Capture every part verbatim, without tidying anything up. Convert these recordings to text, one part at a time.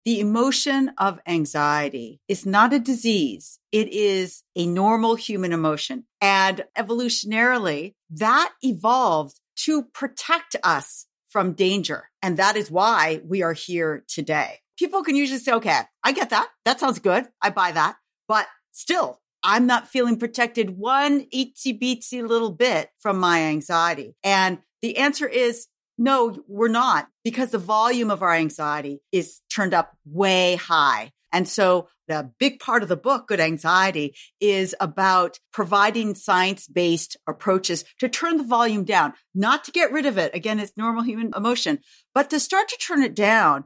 The emotion of anxiety is not a disease. It is a normal human emotion. And evolutionarily, that evolved to protect us from danger. And that is why we are here today. People can usually say, okay, I get that. That sounds good. I buy that. But still, I'm not feeling protected one itsy bitsy little bit from my anxiety. And the answer is no, we're not, because the volume of our anxiety is turned up way high. And so the big part of the book, Good Anxiety, is about providing science-based approaches to turn the volume down, not to get rid of it. Again, it's normal human emotion, but to start to turn it down.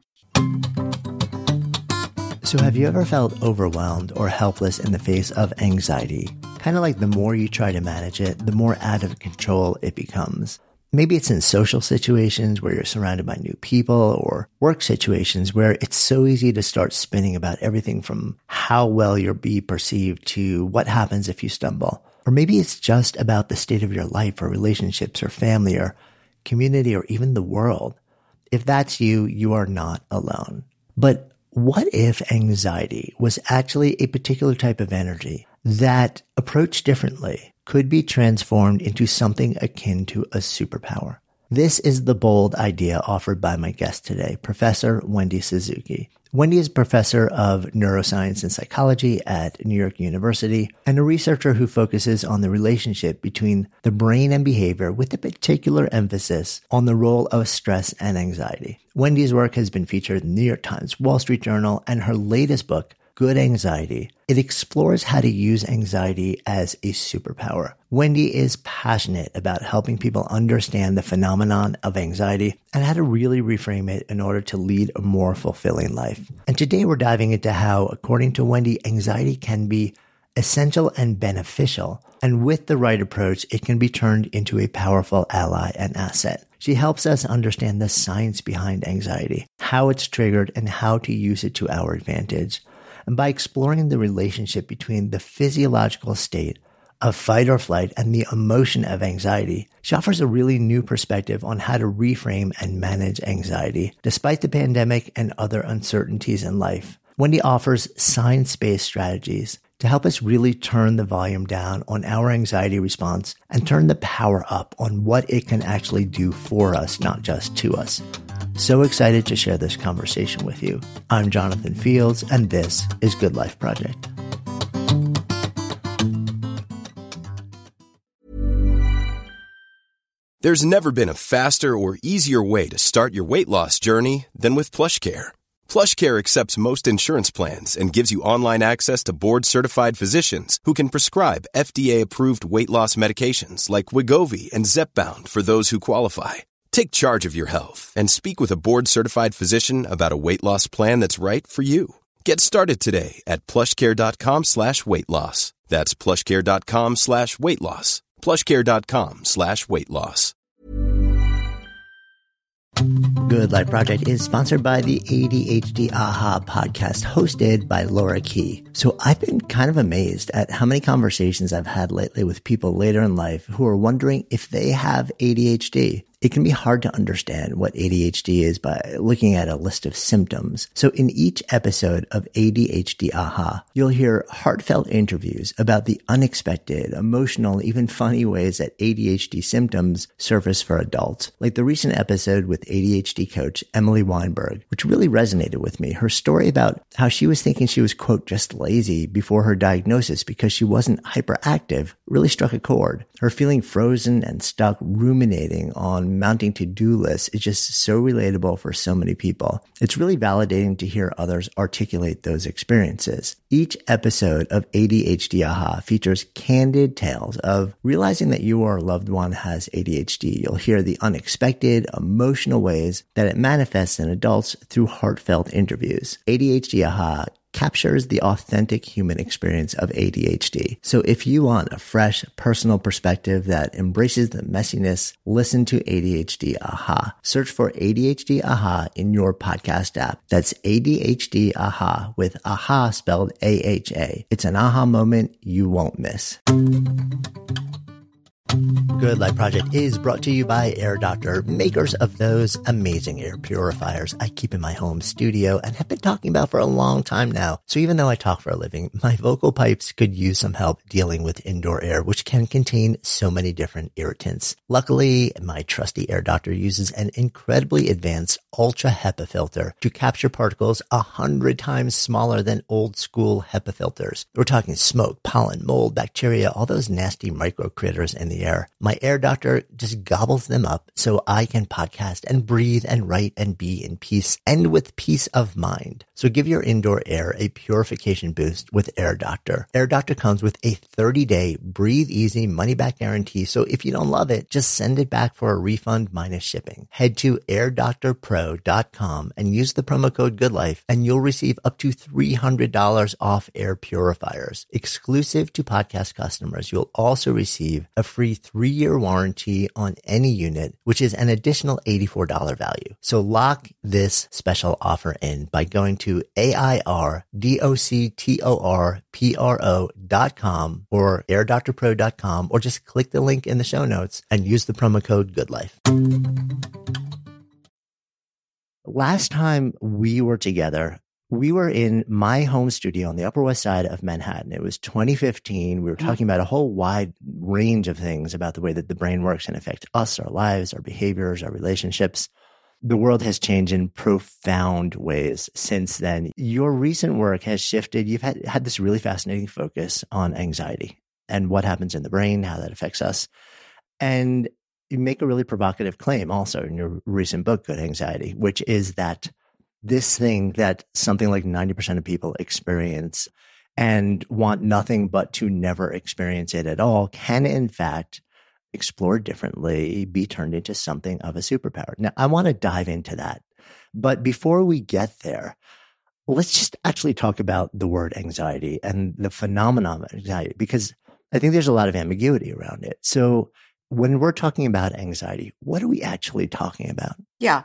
So have you ever felt overwhelmed or helpless in the face of anxiety? Kind of like the more you try to manage it, the more out of control it becomes. Maybe it's in social situations where you're surrounded by new people, or work situations where it's so easy to start spinning about everything from how well you'll be perceived to what happens if you stumble. Or maybe it's just about the state of your life or relationships or family or community or even the world. If that's you, you are not alone. But what if anxiety was actually a particular type of energy that, approached differently, could be transformed into something akin to a superpower? This is the bold idea offered by my guest today, Professor Wendy Suzuki. Wendy is professor of neuroscience and psychology at New York University and a researcher who focuses on the relationship between the brain and behavior, with a particular emphasis on the role of stress and anxiety. Wendy's work has been featured in the New York Times, Wall Street Journal, and her latest book, Good Anxiety. It explores how to use anxiety as a superpower. Wendy is passionate about helping people understand the phenomenon of anxiety and how to really reframe it in order to lead a more fulfilling life. And today we're diving into how, according to Wendy, anxiety can be essential and beneficial. And with the right approach, it can be turned into a powerful ally and asset. She helps us understand the science behind anxiety, how it's triggered, and how to use it to our advantage. And by exploring the relationship between the physiological state of fight or flight and the emotion of anxiety, she offers a really new perspective on how to reframe and manage anxiety, despite the pandemic and other uncertainties in life. Wendy offers science-based strategies to help us really turn the volume down on our anxiety response and turn the power up on what it can actually do for us, not just to us. So excited to share this conversation with you. I'm Jonathan Fields, and this is Good Life Project. There's never been a faster or easier way to start your weight loss journey than with PlushCare. PlushCare accepts most insurance plans and gives you online access to board-certified physicians who can prescribe F D A-approved weight loss medications like Wegovy and Zepbound for those who qualify. Take charge of your health and speak with a board-certified physician about a weight loss plan that's right for you. Get started today at plushcare.com slash weight loss. That's plushcare.com slash weight loss. plushcare.com slash weight loss. Good Life Project is sponsored by the A D H D Aha podcast, hosted by Laura Key. So I've been kind of amazed at how many conversations I've had lately with people later in life who are wondering if they have A D H D. It can be hard to understand what A D H D is by looking at a list of symptoms. So in each episode of A D H D Aha, you'll hear heartfelt interviews about the unexpected, emotional, even funny ways that A D H D symptoms surface for adults. Like the recent episode with A D H D coach Emily Weinberg, which really resonated with me. Her story about how she was thinking she was, quote, just lazy before her diagnosis because she wasn't hyperactive really struck a chord. Her feeling frozen and stuck ruminating on mounting to-do lists is just so relatable for so many people. It's really validating to hear others articulate those experiences. Each episode of A D H D Aha features candid tales of realizing that you or a loved one has A D H D. You'll hear the unexpected, emotional ways that it manifests in adults through heartfelt interviews. A D H D Aha captures the authentic human experience of A D H D. So if you want a fresh, personal perspective that embraces the messiness, listen to A D H D Aha. Search for A D H D Aha in your podcast app. That's A D H D Aha with Aha spelled A H A. It's an aha moment you won't miss. Good Life Project is brought to you by Air Doctor, makers of those amazing air purifiers I keep in my home studio and have been talking about for a long time now. So even though I talk for a living, my vocal pipes could use some help dealing with indoor air, which can contain so many different irritants. Luckily, my trusty Air Doctor uses an incredibly advanced ultra HEPA filter to capture particles a hundred times smaller than old school HEPA filters. We're talking smoke, pollen, mold, bacteria, all those nasty micro critters in the air. My Air Doctor just gobbles them up so I can podcast and breathe and write and be in peace and with peace of mind. So give your indoor air a purification boost with Air Doctor. Air Doctor comes with a thirty-day breathe easy money back guarantee. So if you don't love it, just send it back for a refund minus shipping. Head to air doctor pro dot com and use the promo code GoodLife and you'll receive up to three hundred dollars off air purifiers. Exclusive to podcast customers, you'll also receive a free three-year warranty on any unit, which is an additional eighty-four dollars value. So lock this special offer in by going to A I R D O C T O R P R O dot com or air doctor pro dot com, or just click the link in the show notes and use the promo code GoodLife. Last time we were together, we were in my home studio on the Upper West Side of Manhattan. It was twenty fifteen. We were talking about a whole wide range of things about the way that the brain works and affect us, our lives, our behaviors, our relationships. The world has changed in profound ways since then. Your recent work has shifted. You've had, had this really fascinating focus on anxiety and what happens in the brain, how that affects us. And you make a really provocative claim also in your recent book, Good Anxiety, which is that this thing that something like ninety percent of people experience and want nothing but to never experience it at all can, in fact, explored differently, be turned into something of a superpower. Now, I want to dive into that. But before we get there, let's just actually talk about the word anxiety and the phenomenon of anxiety, because I think there's a lot of ambiguity around it. So when we're talking about anxiety, what are we actually talking about? Yeah.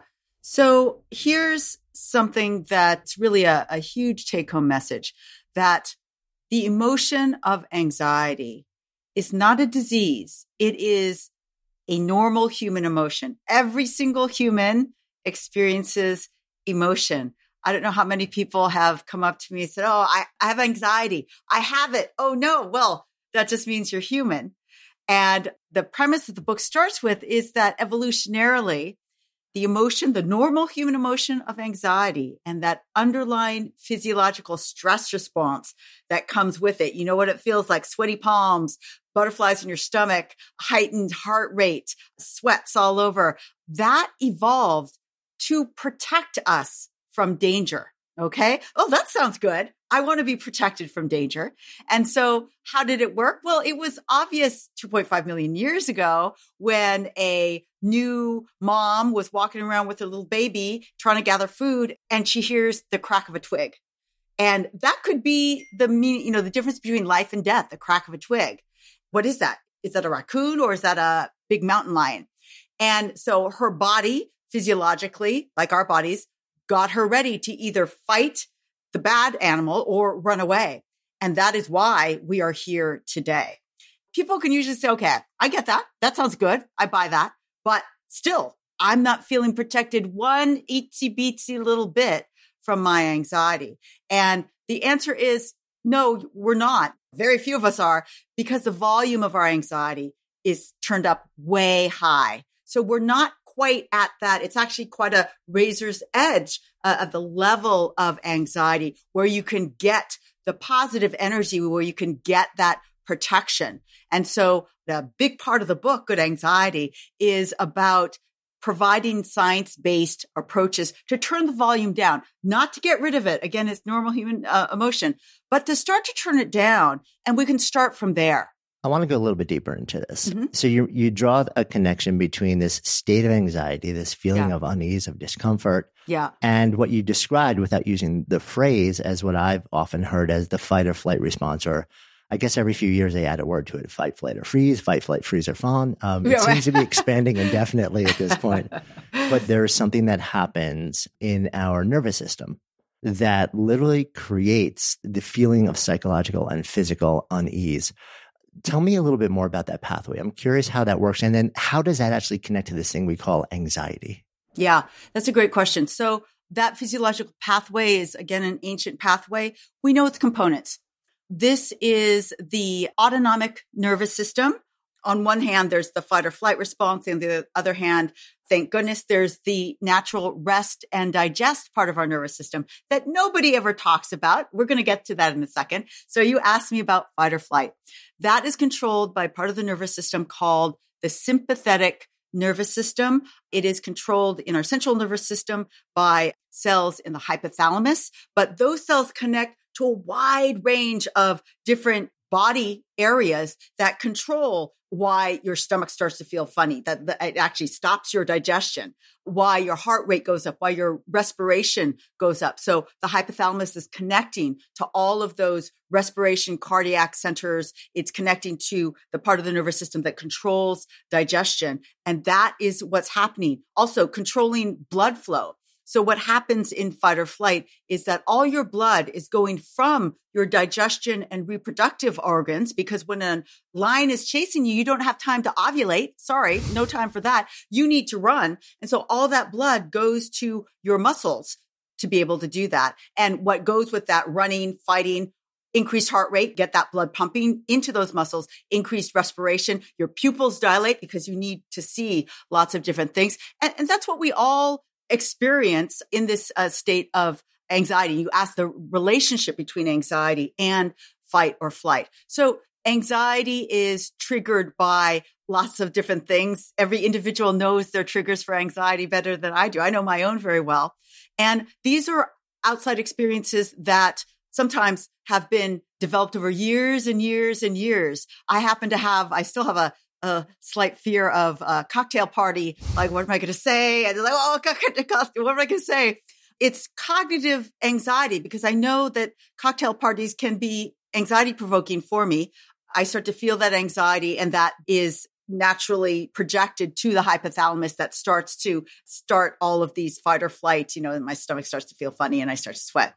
So here's something that's really a, a huge take-home message, that the emotion of anxiety is not a disease. It is a normal human emotion. Every single human experiences emotion. I don't know how many people have come up to me and said, oh, I, I have anxiety. I have it. Oh, no. Well, that just means you're human. And the premise that the book starts with is that evolutionarily, the emotion, the normal human emotion of anxiety and that underlying physiological stress response that comes with it. You know what it feels like? Sweaty palms, butterflies in your stomach, heightened heart rate, sweats all over. That evolved to protect us from danger. Okay. Oh, that sounds good. I want to be protected from danger. And so how did it work? Well, it was obvious two point five million years ago when a new mom was walking around with her little baby trying to gather food and she hears the crack of a twig. And that could be the meaning, you know, the difference between life and death, the crack of a twig. What is that? Is that a raccoon or is that a big mountain lion? And so her body physiologically, like our bodies, got her ready to either fight the bad animal or run away. And that is why we are here today. People can usually say, okay, I get that. That sounds good. I buy that. But still, I'm not feeling protected one itsy bitsy little bit from my anxiety. And the answer is no, we're not. Very few of us are, because the volume of our anxiety is turned up way high. So we're not quite at that. It's actually quite a razor's edge uh, of the level of anxiety where you can get the positive energy, where you can get that protection. And so the big part of the book, Good Anxiety, is about providing science-based approaches to turn the volume down, not to get rid of it. Again, it's normal human uh, emotion, but to start to turn it down. And we can start from there. I want to go a little bit deeper into this. Mm-hmm. So you you draw a connection between this state of anxiety, this feeling Yeah. of unease, of discomfort, Yeah. and what you described without using the phrase as what I've often heard as the fight or flight response, or I guess every few years they add a word to it: fight, flight, or freeze, fight, flight, freeze, or fawn. Um, it Yeah. seems to be expanding indefinitely at this point. But there is something that happens in our nervous system that literally creates the feeling of psychological and physical unease. tell me a little bit more about that pathway. I'm curious how that works. And then how does that actually connect to this thing we call anxiety? Yeah, that's a great question. So that physiological pathway is, again, an ancient pathway. We know its components. This is the autonomic nervous system. On one hand, there's the fight or flight response. On the other hand, thank goodness, there's the natural rest and digest part of our nervous system that nobody ever talks about. We're going to get to that in a second. So you asked me about fight or flight. That is controlled by part of the nervous system called the sympathetic nervous system. It is controlled in our central nervous system by cells in the hypothalamus, but those cells connect to a wide range of different body areas that control why your stomach starts to feel funny, that, that it actually stops your digestion, why your heart rate goes up, why your respiration goes up. So the hypothalamus is connecting to all of those respiration cardiac centers. It's connecting to the part of the nervous system that controls digestion. And that is what's happening. Also controlling blood flow. So what happens in fight or flight is that all your blood is going from your digestion and reproductive organs, because when a lion is chasing you, you don't have time to ovulate. Sorry, no time for that. You need to run. And so all that blood goes to your muscles to be able to do that. And what goes with that running, fighting, increased heart rate, get that blood pumping into those muscles, increased respiration, your pupils dilate because you need to see lots of different things. And, and that's what we all experience in this uh, state of anxiety. You ask the relationship between anxiety and fight or flight. So anxiety is triggered by lots of different things. Every individual knows their triggers for anxiety better than I do. I know my own very well. And these are outside experiences that sometimes have been developed over years and years and years. I happen to have, I still have a a slight fear of a cocktail party. Like, what am I going to say? And like, oh, what am I going to say? It's cognitive anxiety because I know that cocktail parties can be anxiety provoking for me. I start to feel that anxiety, and that is naturally projected to the hypothalamus that starts to start all of these fight or flight, you know, and my stomach starts to feel funny and I start to sweat.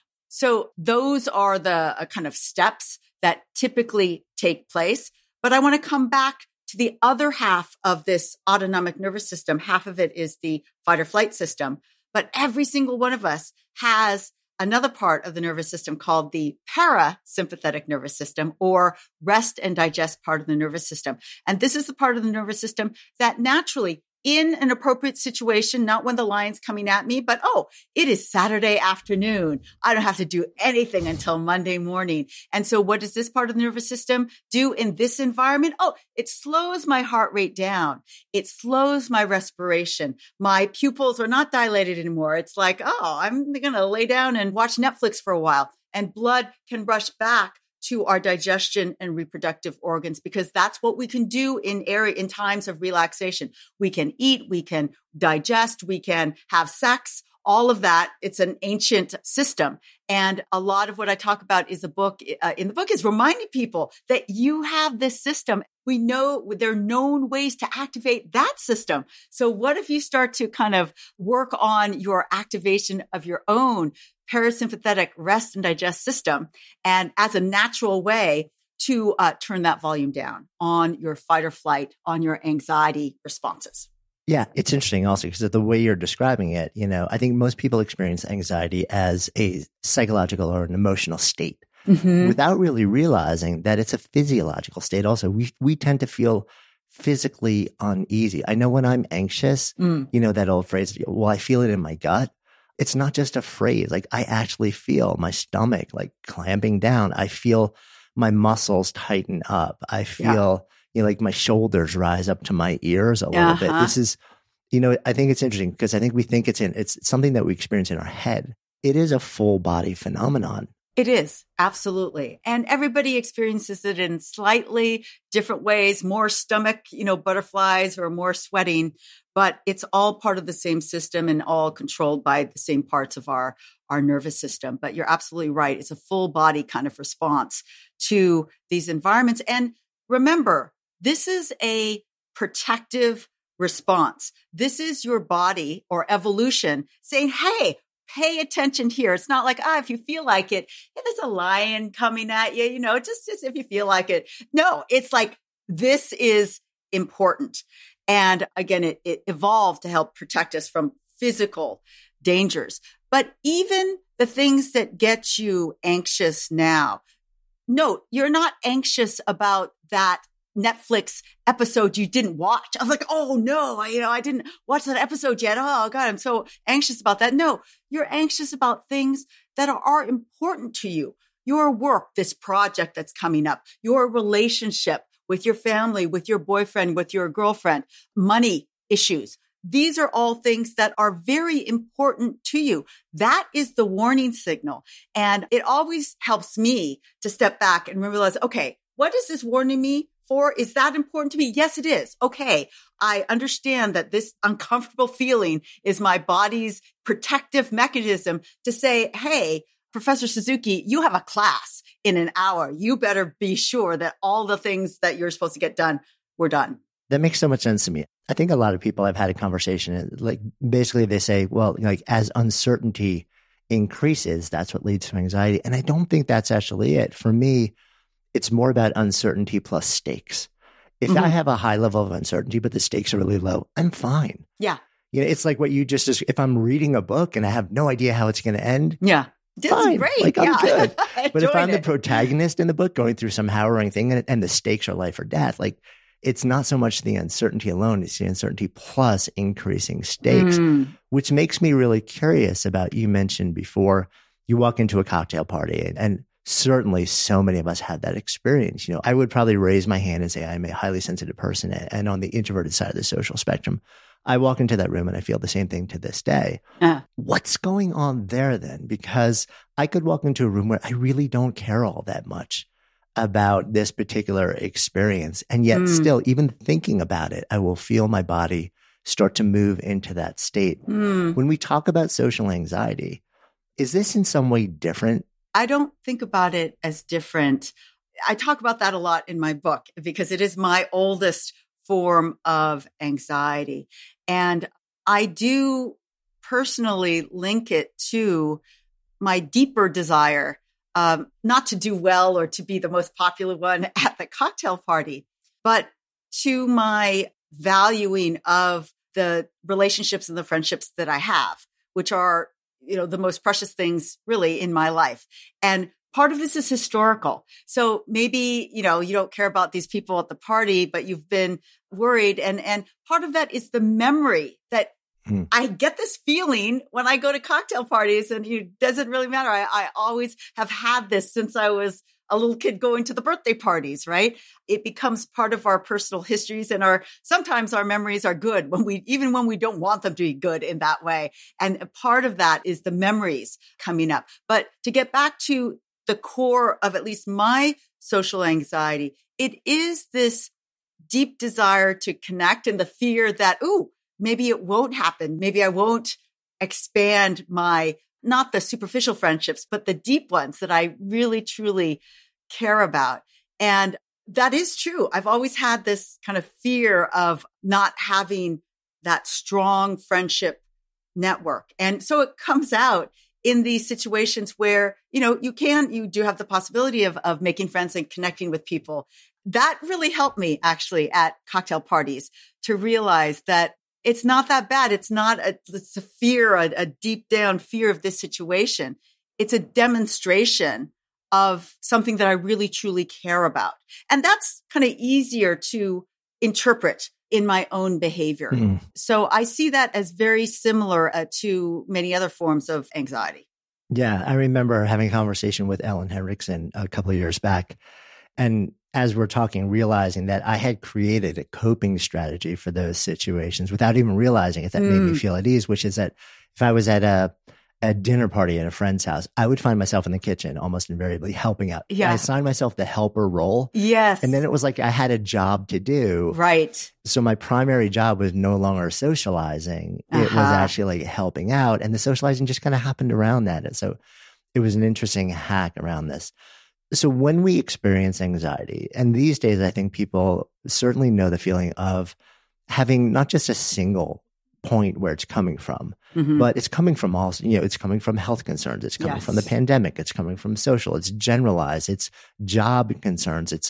So those are the uh, kind of steps that typically take place. But I want to come back to the other half of this autonomic nervous system. Half of it is the fight or flight system, but every single one of us has another part of the nervous system called the parasympathetic nervous system, or rest and digest part of the nervous system. And this is the part of the nervous system that naturally, in an appropriate situation, not when the lion's coming at me, but, oh, it is Saturday afternoon. I don't have to do anything until Monday morning. And so what does this part of the nervous system do in this environment? Oh, it slows my heart rate down. It slows my respiration. My pupils are not dilated anymore. It's like, oh, I'm going to lay down and watch Netflix for a while. And blood can rush back to our digestion and reproductive organs, because that's what we can do in area in times of relaxation. We can eat, we can digest, we can have sex, all of that. It's an ancient system. And a lot of what I talk about is a book uh, in the book is reminding people that you have this system. We know there are known ways to activate that system. So what if you start to kind of work on your activation of your own parasympathetic rest and digest system, and as a natural way to uh, turn that volume down on your fight or flight, on your anxiety responses? Yeah, it's interesting also because of the way you're describing it, you know, I think most people experience anxiety as a psychological or an emotional state mm-hmm. without really realizing that it's a physiological state. Also, we we tend to feel physically uneasy. I know when I'm anxious, mm. you know, that old phrase, well, I feel it in my gut. It's not just a phrase. Like, I actually feel my stomach like clamping down. I feel my muscles tighten up. I feel, yeah. you know, like my shoulders rise up to my ears a little uh-huh. bit. This is, you know, I think it's interesting because I think we think it's in, it's something that we experience in our head. It is a full body phenomenon. It is. Absolutely. And everybody experiences it in slightly different ways, more stomach, you know, butterflies or more sweating, but it's all part of the same system and all controlled by the same parts of our, our nervous system. But you're absolutely right. It's a full body kind of response to these environments. And remember, this is a protective response. This is your body or evolution saying, hey, pay attention here. It's not like, ah, if you feel like it, yeah, there's a lion coming at you, you know, just, just if you feel like it. No, it's like, this is important. And again, it, it evolved to help protect us from physical dangers. But even the things that get you anxious now, note, you're not anxious about that Netflix episode you didn't watch. I was like, oh no, I, you know, I didn't watch that episode yet. Oh God, I'm so anxious about that. No, you're anxious about things that are, are important to you. Your work, this project that's coming up, your relationship with your family, with your boyfriend, with your girlfriend, money issues. These are all things that are very important to you. That is the warning signal. And it always helps me to step back and realize, okay, what is this warning me for? Is that important to me? Yes, it is. Okay. I understand that this uncomfortable feeling is my body's protective mechanism to say, hey, Professor Suzuki, you have a class in an hour. You better be sure that all the things that you're supposed to get done were done. That makes so much sense to me. I think a lot of people I've had a conversation, like basically they say, well, like as uncertainty increases, that's what leads to anxiety. And I don't think that's actually it. For me, it's more about uncertainty plus stakes. If mm-hmm. I have a high level of uncertainty, but the stakes are really low, I'm fine. Yeah. You know, it's like what you just, if I'm reading a book and I have no idea how it's going to end. Yeah. This fine. Is great. Like I'm yeah. good. But if I'm it. the protagonist in the book going through some harrowing thing and, and the stakes are life or death, like it's not so much the uncertainty alone, it's the uncertainty plus increasing stakes, mm. which makes me really curious about, you mentioned before, you walk into a cocktail party and, and certainly so many of us had that experience. You know, I would probably raise my hand and say I'm a highly sensitive person and on the introverted side of the social spectrum. I walk into that room and I feel the same thing to this day. Uh. What's going on there then? Because I could walk into a room where I really don't care all that much about this particular experience. And yet mm. still, even thinking about it, I will feel my body start to move into that state. Mm. When we talk about social anxiety, is this in some way different? I don't think about it as different. I talk about that a lot in my book because it is my oldest form of anxiety. And I do personally link it to my deeper desire, um, not to do well or to be the most popular one at the cocktail party, but to my valuing of the relationships and the friendships that I have, which are, you know, the most precious things really in my life. And part of this is historical. So maybe, you know, you don't care about these people at the party, but you've been worried. And, and part of that is the memory that hmm. I get this feeling when I go to cocktail parties, and it doesn't really matter. I, I always have had this since I was a little kid going to the birthday parties, right? It becomes part of our personal histories, and our, sometimes our memories are good when we, even when we don't want them to be good in that way. And a part of that is the memories coming up. But to get back to the core of at least my social anxiety, it is this deep desire to connect and the fear that, ooh, maybe it won't happen. Maybe I won't expand my, not the superficial friendships, but the deep ones that I really, truly care about. And that is true. I've always had this kind of fear of not having that strong friendship network. And so it comes out in these situations where, you know, you can, you do have the possibility of, of making friends and connecting with people. That really helped me actually at cocktail parties to realize that it's not that bad. It's not a, it's a fear, a, a deep down fear of this situation. It's a demonstration of something that I really, truly care about. And that's kind of easier to interpret in my own behavior. Mm. So I see that as very similar uh, to many other forms of anxiety. Yeah. I remember having a conversation with Ellen Henriksen a couple of years back. And as we're talking, realizing that I had created a coping strategy for those situations without even realizing it, that mm. made me feel at ease, which is that if I was at a, a dinner party at a friend's house, I would find myself in the kitchen almost invariably helping out. Yeah. I assigned myself the helper role. Yes. And then it was like I had a job to do. Right. So my primary job was no longer socializing. Uh-huh. It was actually like helping out. And the socializing just kind of happened around that. And so it was an interesting hack around this. So when we experience anxiety, and these days I think people certainly know the feeling of having not just a single point where it's coming from. Mm-hmm. But it's coming from all, you know, it's coming from health concerns. It's coming Yes. from the pandemic. It's coming from social. It's generalized. It's job concerns. It's,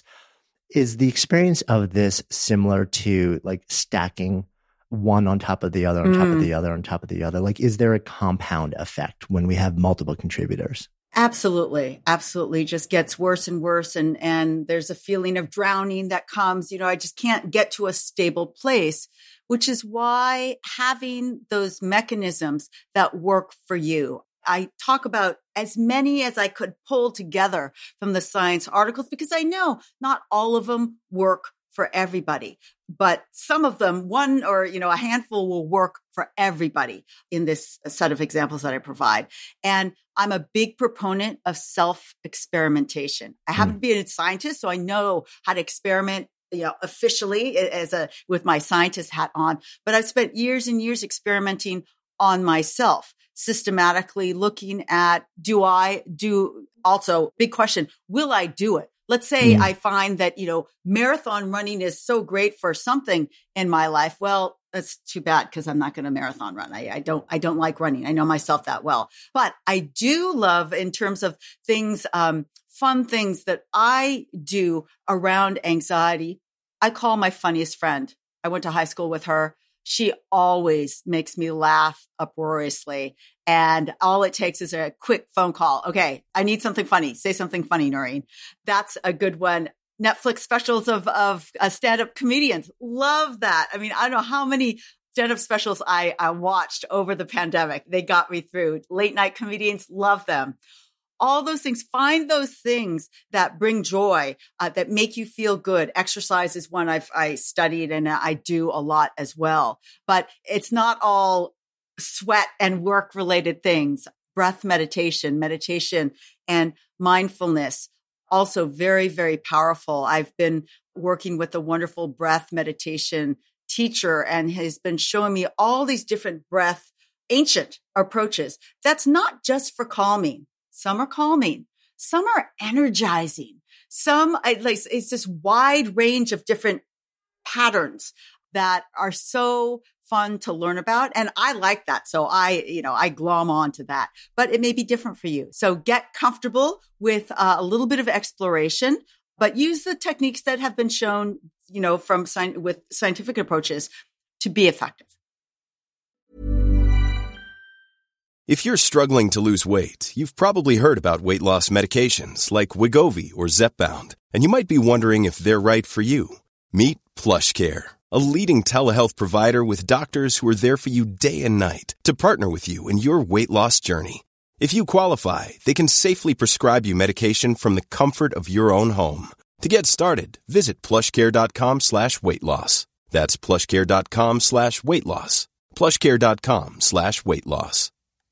is the experience of this similar to like stacking one on top of the other, on Mm. top of the other, on top of the other? Like, is there a compound effect when we have multiple contributors? Absolutely. Absolutely. Just gets worse and worse. And, and there's a feeling of drowning that comes, you know, I just can't get to a stable place, which is why having those mechanisms that work for you. I talk about as many as I could pull together from the science articles, because I know not all of them work for everybody, but some of them, one or, you know, a handful will work for everybody in this set of examples that I provide. And I'm a big proponent of self-experimentation. I haven't mm. been a scientist, so I know how to experiment, you know, officially as a, with my scientist hat on, but I've spent years and years experimenting on myself, systematically looking at, do I do also big question, will I do it? Let's say mm. I find that, you know, marathon running is so great for something in my life. Well, that's too bad because I'm not going to marathon run. I, I don't, I don't like running. I know myself that well, but I do love in terms of things, um, fun things that I do around anxiety. I call my funniest friend. I went to high school with her. She always makes me laugh uproariously. And all it takes is a quick phone call. Okay, I need something funny. Say something funny, Noreen. That's a good one. Netflix specials of, of uh, stand-up comedians. Love that. I mean, I don't know how many stand-up specials I, I watched over the pandemic. They got me through. Late night comedians, love them. All those things, find those things that bring joy, uh, that make you feel good. Exercise is one I've I studied and I do a lot as well. But it's not all sweat and work related things. Breath meditation, meditation and mindfulness, also very, very powerful. I've been working with a wonderful breath meditation teacher and has been showing me all these different breath, ancient approaches. That's not just for calming. Some are calming. Some are energizing. Some, I, like, it's this wide range of different patterns that are so fun to learn about. And I like that. So I, you know, I glom on to that, but it may be different for you. So get comfortable with uh, a little bit of exploration, but use the techniques that have been shown, you know, from sci- with scientific approaches to be effective. If you're struggling to lose weight, you've probably heard about weight loss medications like Wegovy or Zepbound, and you might be wondering if they're right for you. Meet PlushCare, a leading telehealth provider with doctors who are there for you day and night to partner with you in your weight loss journey. If you qualify, they can safely prescribe you medication from the comfort of your own home. To get started, visit plushcare.com slash weight loss. That's plushcare.com slash weight loss. plushcare.com slash weight loss.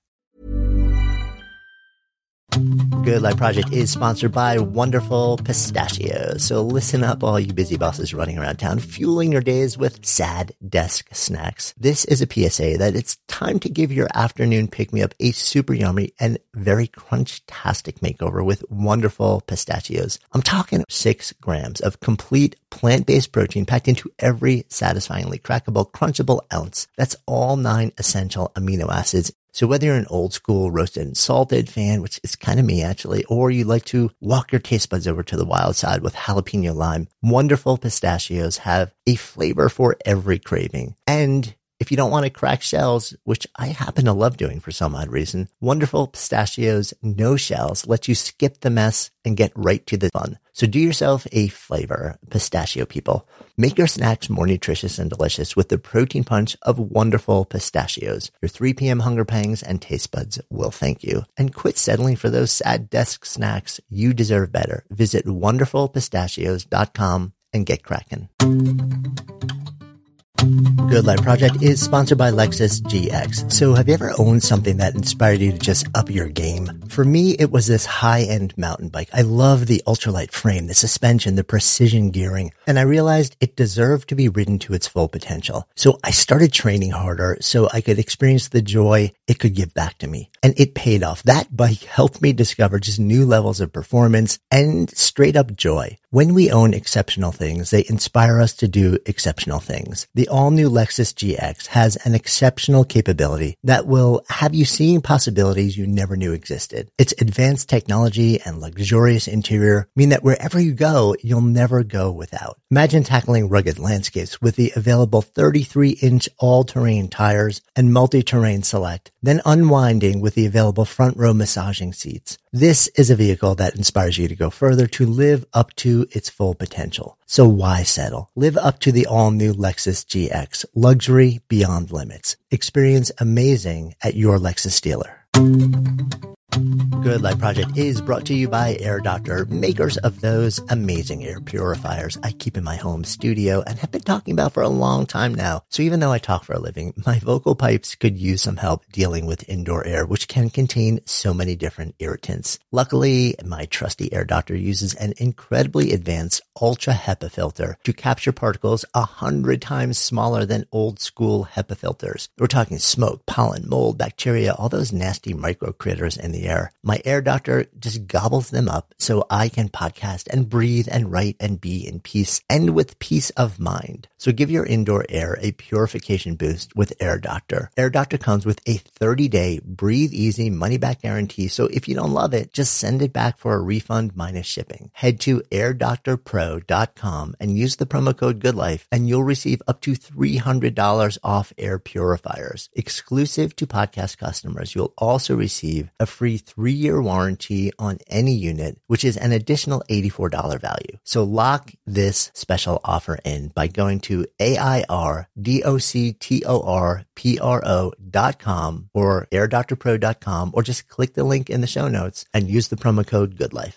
Good Life Project is sponsored by Wonderful Pistachios. So listen up, all you busy bosses running around town, fueling your days with sad desk snacks. This is a P S A that it's time to give your afternoon pick-me-up a super yummy and very crunch-tastic makeover with Wonderful Pistachios. I'm talking six grams of complete plant-based protein packed into every satisfyingly crackable, crunchable ounce. That's all nine essential amino acids. So whether you're an old school roasted and salted fan, which is kind of me actually, or you like to walk your taste buds over to the wild side with jalapeno lime, Wonderful Pistachios have a flavor for every craving. And if you don't want to crack shells, which I happen to love doing for some odd reason, Wonderful Pistachios No Shells let you skip the mess and get right to the fun. So do yourself a flavor, pistachio people. Make your snacks more nutritious and delicious with the protein punch of Wonderful Pistachios. Your three p.m. hunger pangs and taste buds will thank you. And quit settling for those sad desk snacks. You deserve better. Visit wonderful pistachios dot com and get cracking. Good Life Project is sponsored by Lexus G X. So have you ever owned something that inspired you to just up your game? For me, it was this high-end mountain bike. I love the ultralight frame, the suspension, the precision gearing, and I realized it deserved to be ridden to its full potential. So I started training harder so I could experience the joy it could give back to me. And it paid off. That bike helped me discover just new levels of performance and straight up joy. When we own exceptional things, they inspire us to do exceptional things. The all-new Lexus G X has an exceptional capability that will have you seeing possibilities you never knew existed. Its advanced technology and luxurious interior mean that wherever you go, you'll never go without. Imagine tackling rugged landscapes with the available thirty-three inch all-terrain tires and multi-terrain select, then unwinding with the available front row massaging seats. This is a vehicle that inspires you to go further, to live up to its full potential. So why settle? Live up to the all-new Lexus G X, luxury beyond limits. Experience amazing at your Lexus dealer. Good Life Project is brought to you by Air Doctor, makers of those amazing air purifiers I keep in my home studio and have been talking about for a long time now. So even though I talk for a living, my vocal pipes could use some help dealing with indoor air, which can contain so many different irritants. Luckily, my trusty Air Doctor uses an incredibly advanced Ultra HEPA filter to capture particles a hundred times smaller than old school HEPA filters. We're talking smoke, pollen, mold, bacteria, all those nasty micro critters in the air. My Air Doctor just gobbles them up so I can podcast and breathe and write and be in peace and with peace of mind. So give your indoor air a purification boost with Air Doctor. Air Doctor comes with a thirty day breathe easy money back guarantee. So if you don't love it, just send it back for a refund minus shipping. Head to air doctor pro dot com and use the promo code GoodLife and you'll receive up to three hundred dollars off air purifiers. Exclusive to podcast customers, you'll also receive a free three year warranty on any unit, which is an additional eighty-four dollars value. So lock this special offer in by going to A I R D O C T O R P R O dot com or air doctor pro dot com, or just click the link in the show notes and use the promo code GoodLife.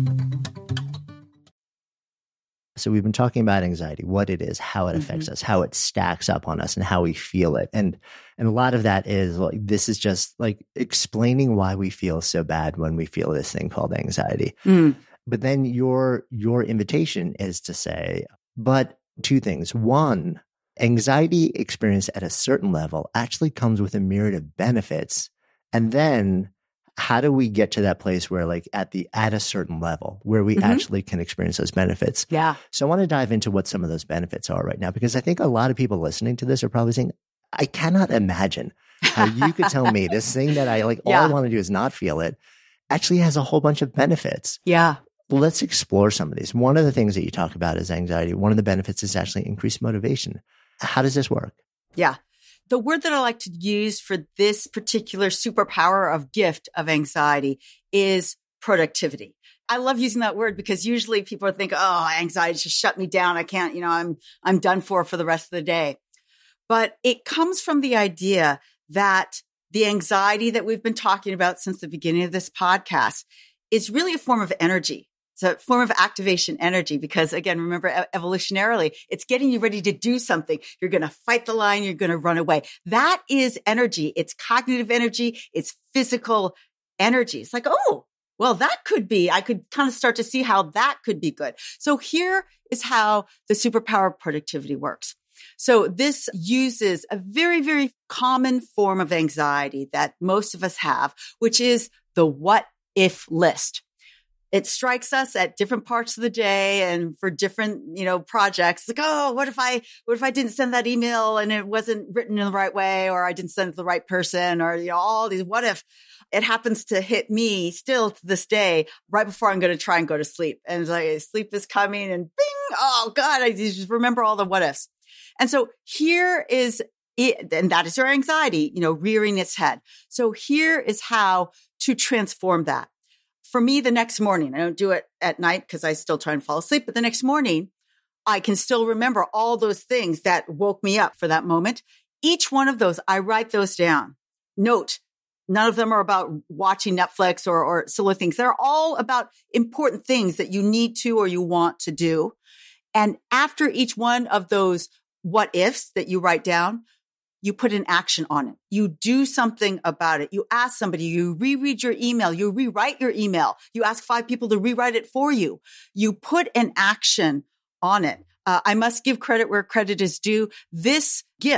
So we've been talking about anxiety, what it is, how it affects mm-hmm. us, how it stacks up on us and how we feel it. And and a lot of that is like, this is just like explaining why we feel so bad when we feel this thing called anxiety. Mm. But then your your invitation is to say, but two things. One, anxiety experienced at a certain level actually comes with a myriad of benefits. And then how do we get to that place where like at the, at a certain level where we mm-hmm. actually can experience those benefits? Yeah. So I want to dive into what some of those benefits are right now, because I think a lot of people listening to this are probably saying, I cannot imagine how you could tell me this thing that I like, yeah. all I want to do is not feel it, actually has a whole bunch of benefits. Yeah. Let's explore some of these. One of the things that you talk about is anxiety. One of the benefits is actually increased motivation. How does this work? Yeah. The word that I like to use for this particular superpower of gift of anxiety is productivity. I love using that word because usually people think, oh, anxiety just shut me down. I can't, you know, I'm, I'm done for for the rest of the day. But it comes from the idea that the anxiety that we've been talking about since the beginning of this podcast is really a form of energy. It's a form of activation energy because, again, remember, evolutionarily, it's getting you ready to do something. You're going to fight the lion. You're going to run away. That is energy. It's cognitive energy. It's physical energy. It's like, oh, well, that could be, I could kind of start to see how that could be good. So here is how the superpower of productivity works. So this uses a very, very common form of anxiety that most of us have, which is the what if list. It strikes us at different parts of the day and for different, you know, projects. Like, oh, what if I, what if I didn't send that email and it wasn't written in the right way, or I didn't send it to the right person, or, you know, all these what if. It happens to hit me still to this day, right before I'm going to try and go to sleep. And it's like sleep is coming and bing. Oh God, I just remember all the what ifs. And so here is it, and that is your anxiety, you know, rearing its head. So here is how to transform that. For me, the next morning, I don't do it at night because I still try and fall asleep, but the next morning, I can still remember all those things that woke me up for that moment. Each one of those, I write those down. Note, none of them are about watching Netflix or, or silly things. They're all about important things that you need to or you want to do. And after each one of those what ifs that you write down, you put an action on it. You do something about it. You ask somebody, you reread your email, you rewrite your email. You ask five people to rewrite it for you. You put an action on it. Uh, I must give credit where credit is due. This gift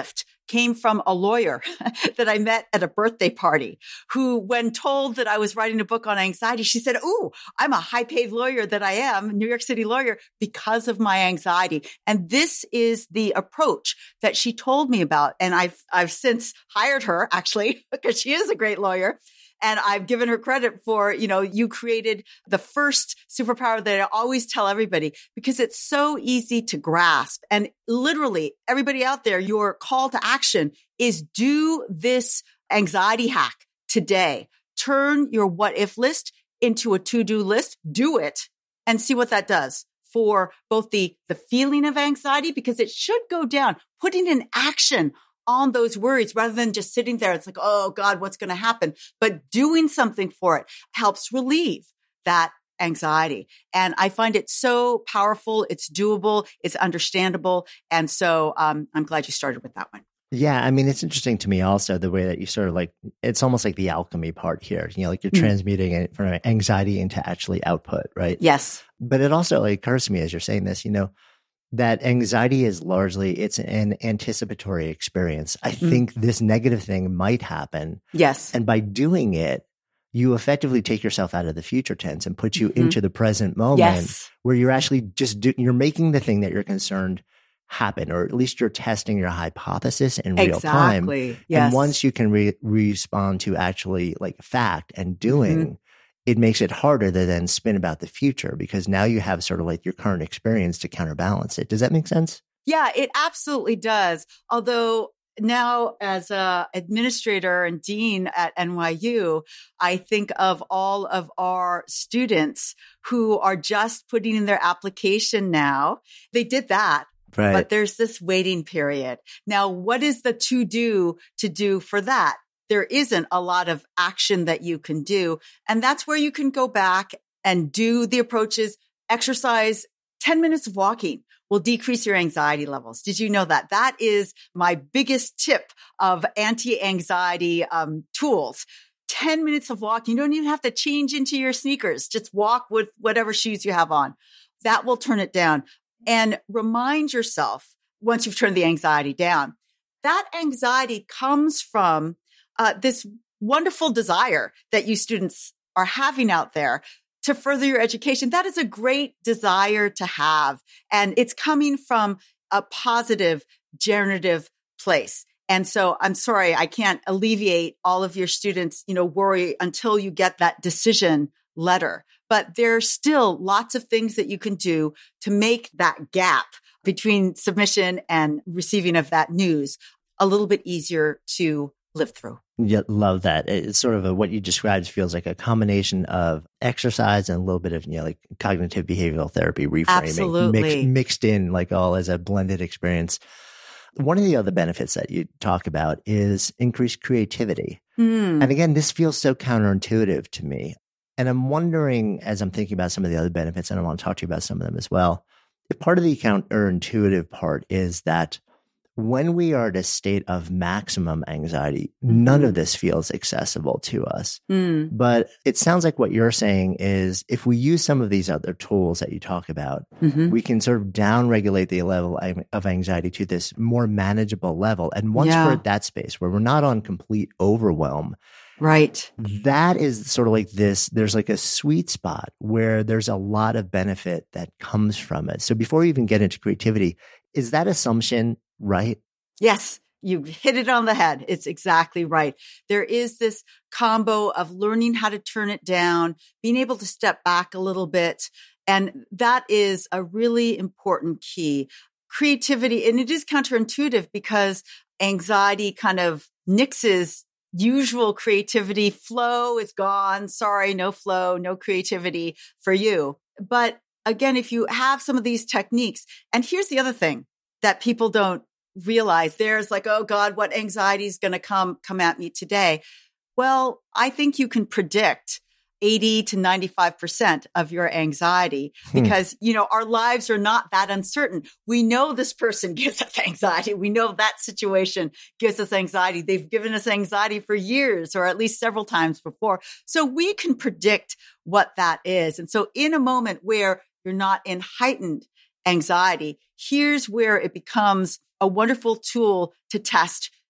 came from a lawyer that I met at a birthday party who, when told that I was writing a book on anxiety, she said, "Ooh, I'm a high paid lawyer that I am, New York City lawyer, because of my anxiety." And this is the approach that she told me about. And I've, I've since hired her actually because she is a great lawyer. And I've given her credit for, you know, you created the first superpower that I always tell everybody because it's so easy to grasp. And literally everybody out there, your call to action is do this anxiety hack today. Turn your what if list into a to-do list, do it and see what that does for both the, the feeling of anxiety, because it should go down, putting in action on those worries rather than just sitting there. It's like, oh God, what's going to happen? But doing something for it helps relieve that anxiety. And I find it so powerful. It's doable. It's understandable. And so um, I'm glad you started with that one. Yeah. I mean, it's interesting to me also the way that you sort of like, it's almost like the alchemy part here, you know, like you're mm-hmm. transmuting it from anxiety into actually output, right? Yes. But it also like occurs to me as you're saying this, you know, that anxiety is largely, it's an anticipatory experience. I mm. think this negative thing might happen. Yes. And by doing it, you effectively take yourself out of the future tense and put you mm-hmm. into the present moment yes. where you're actually just, do, you're making the thing that you're concerned happen, or at least you're testing your hypothesis in real exactly. time. Yes. And once you can re- respond to actually like fact and doing, mm-hmm. it makes it harder to then spin about the future because now you have sort of like your current experience to counterbalance it. Does that make sense? Yeah, it absolutely does. Although now as a administrator and dean at N Y U, I think of all of our students who are just putting in their application now. They did that. Right. But there's this waiting period. Now, what is the to do to do for that? There isn't a lot of action that you can do. And that's where you can go back and do the approaches. Exercise, ten minutes of walking will decrease your anxiety levels. Did you know that? That is my biggest tip of anti-anxiety um, tools. ten minutes of walking. You don't even have to change into your sneakers. Just walk with whatever shoes you have on. That will turn it down. And remind yourself, once you've turned the anxiety down, that anxiety comes from uh, this wonderful desire that you students are having out there to further your education. That is a great desire to have. And it's coming from a positive, generative place. And so I'm sorry, I can't alleviate all of your students, you know, worry until you get that decision letter. But there's still lots of things that you can do to make that gap between submission and receiving of that news a little bit easier to live through. Yeah, love that. It's sort of a, what you described feels like a combination of exercise and a little bit of, you know, like cognitive behavioral therapy reframing. Absolutely. Mixed, mixed in like all as a blended experience. One of the other benefits that you talk about is increased creativity. Mm. And again, this feels so counterintuitive to me. And I'm wondering, as I'm thinking about some of the other benefits, and I want to talk to you about some of them as well, if part of the counterintuitive part is that when we are at a state of maximum anxiety, mm-hmm. none of this feels accessible to us. Mm. But it sounds like what you're saying is if we use some of these other tools that you talk about, mm-hmm. we can sort of down-regulate the level of anxiety to this more manageable level. And once yeah. we're at that space where we're not on complete overwhelm, right. that is sort of like this, there's like a sweet spot where there's a lot of benefit that comes from it. So before we even get into creativity, is that assumption right? Yes, you hit it on the head. It's exactly right. There is this combo of learning how to turn it down, being able to step back a little bit. And that is a really important key. Creativity, and it is counterintuitive because anxiety kind of nixes usual creativity. Flow is gone. Sorry, no flow, no creativity for you. But again, if you have some of these techniques, and here's the other thing that people don't realize, there's like, oh God, what anxiety is going to come, come at me today? Well, I think you can predict eighty to ninety-five percent of your anxiety because, hmm. you know, our lives are not that uncertain. We know this person gives us anxiety. We know that situation gives us anxiety. They've given us anxiety for years or at least several times before. So we can predict what that is. And so in a moment where you're not in heightened anxiety, here's where it becomes a wonderful tool to test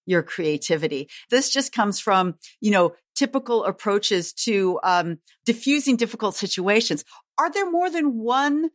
your creativity. This just comes from, you know, typical approaches to um, diffusing difficult situations. Are there more than one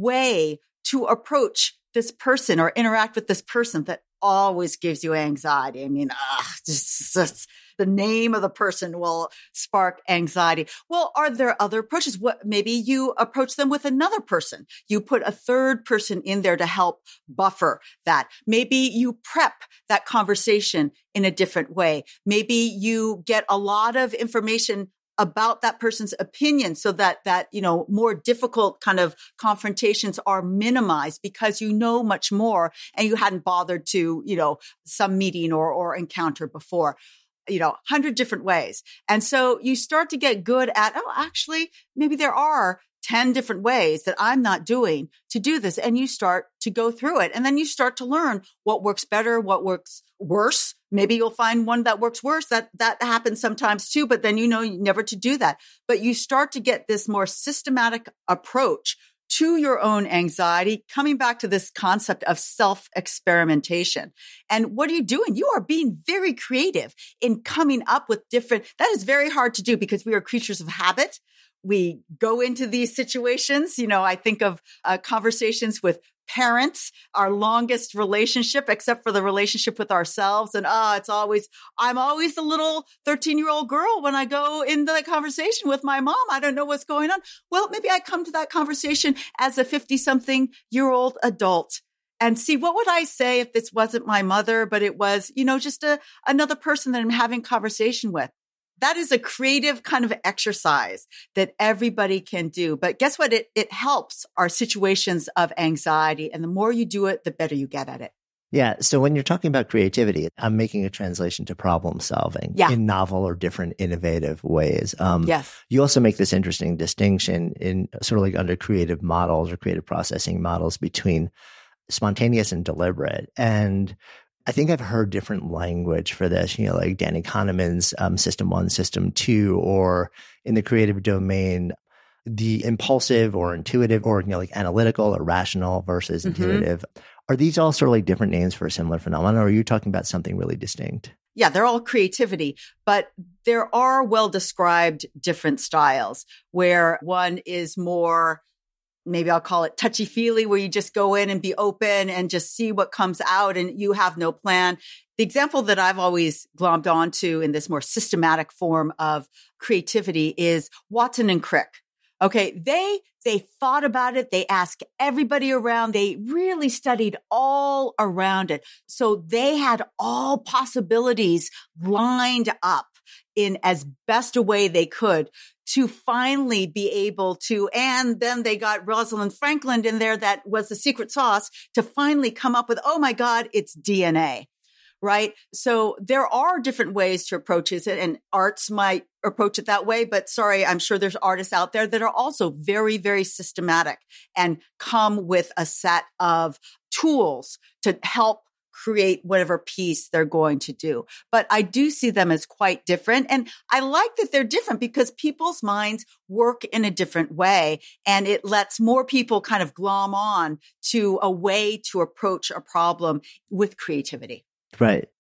way to approach this person or interact with this person that always gives you anxiety? I mean, ugh, just, just the name of the person will spark anxiety. Well, are there other approaches? What, maybe you approach them with another person. You put a third person in there to help buffer that. Maybe you prep that conversation in a different way. Maybe you get a lot of information about that person's opinion so that, that, you know, more difficult kind of confrontations are minimized because you know much more and you hadn't bothered to, you know, some meeting or, or encounter before, you know, hundred different ways. And so you start to get good at, oh, actually, maybe there are ten different ways that I'm not doing to do this. And you start to go through it. And then you start to learn what works better, what works worse. Maybe you'll find one that works worse. That, that happens sometimes too, but then you know never to do that. But you start to get this more systematic approach to your own anxiety, coming back to this concept of self-experimentation. And what are you doing? You are being very creative in coming up with different, that is very hard to do because we are creatures of habit. We go into these situations. You know, I think of uh, conversations with parents, our longest relationship, except for the relationship with ourselves. And ah, uh, it's always, I'm always the little thirteen year old girl when I go into that conversation with my mom. I don't know what's going on. Well, maybe I come to that conversation as a fifty something year old adult and see, what would I say if this wasn't my mother, but it was, you know, just a, another person that I'm having conversation with. That is a creative kind of exercise that everybody can do. But guess what? It, it helps our situations of anxiety. And the more you do it, the better you get at it. Yeah. So when you're talking about creativity, I'm making a translation to problem solving yeah. in novel or different innovative ways. Um, yes. You also make this interesting distinction in sort of like under creative models or creative processing models between spontaneous and deliberate. And I think I've heard different language for this, you know, like Danny Kahneman's um, system one, system two, or in the creative domain, the impulsive or intuitive or, you know, like analytical or rational versus mm-hmm. intuitive. Are these all sort of like different names for a similar phenomenon, or are you talking about something really distinct? Yeah, they're all creativity, but there are well-described different styles where one is more, maybe I'll call it touchy-feely, where you just go in and be open and just see what comes out and you have no plan. The example that I've always glommed onto in this more systematic form of creativity is Watson and Crick. Okay, they they thought about it. They asked everybody around. They really studied all around it. So they had all possibilities lined up in as best a way they could to finally be able to, and then they got Rosalind Franklin in there that was the secret sauce to finally come up with, oh my God, it's D N A, right? So there are different ways to approach it, and arts might approach it that way, but sorry, I'm sure there's artists out there that are also very, very systematic and come with a set of tools to help create whatever piece they're going to do. But I do see them as quite different. And I like that they're different because people's minds work in a different way. And it lets more people kind of glom on to a way to approach a problem with creativity. Right.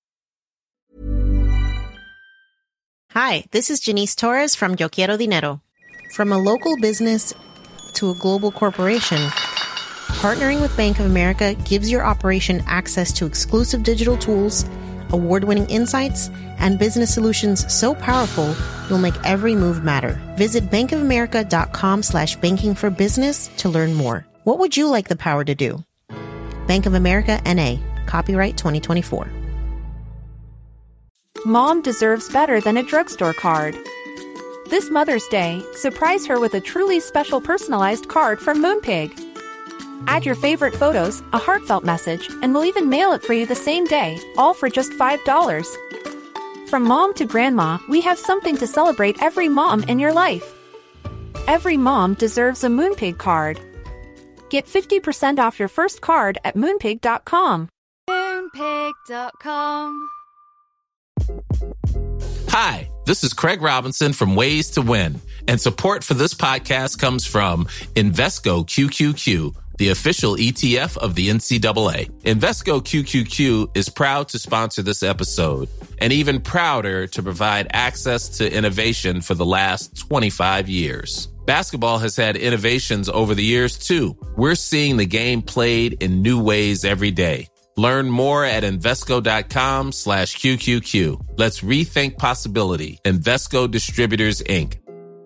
Hi, this is Janice Torres from Yo Quiero Dinero. From a local business to a global corporation, partnering with Bank of America gives your operation access to exclusive digital tools, award-winning insights, and business solutions so powerful you'll make every move matter. Visit bankofamerica.com slash banking for business to learn more. What would you like the power to do? Bank of America, N A. Copyright twenty twenty-four. Mom deserves better than a drugstore card. This Mother's Day, surprise her with a truly special personalized card from Moonpig. Add your favorite photos, a heartfelt message, and we'll even mail it for you the same day, all for just five dollars. From mom to grandma, we have something to celebrate every mom in your life. Every mom deserves a Moonpig card. Get fifty percent off your first card at moonpig dot com. moonpig dot com. Hi, this is Craig Robinson from Ways to Win, and support for this podcast comes from Invesco Q Q Q, the official E T F of the N C double A. Invesco Q Q Q is proud to sponsor this episode, and even prouder to provide access to innovation for the last twenty-five years. Basketball has had innovations over the years, too. We're seeing the game played in new ways every day. Learn more at Invesco.com slash QQQ. Let's rethink possibility. Invesco Distributors, Incorporated.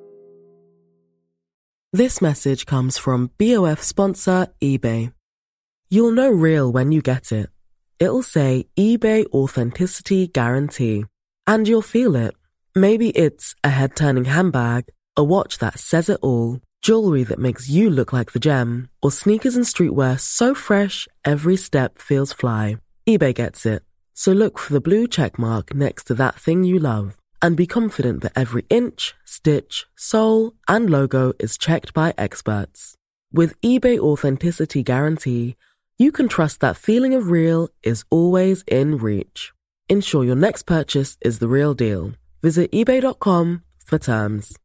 This message comes from B O F sponsor eBay. You'll know real when you get it. It'll say eBay Authenticity Guarantee. And you'll feel it. Maybe it's a head-turning handbag, a watch that says it all, jewelry that makes you look like the gem, or sneakers and streetwear so fresh every step feels fly. eBay gets it. So look for the blue check mark next to that thing you love and be confident that every inch, stitch, sole, and logo is checked by experts. With eBay Authenticity Guarantee, you can trust that feeling of real is always in reach. Ensure your next purchase is the real deal. Visit ebay dot com for terms.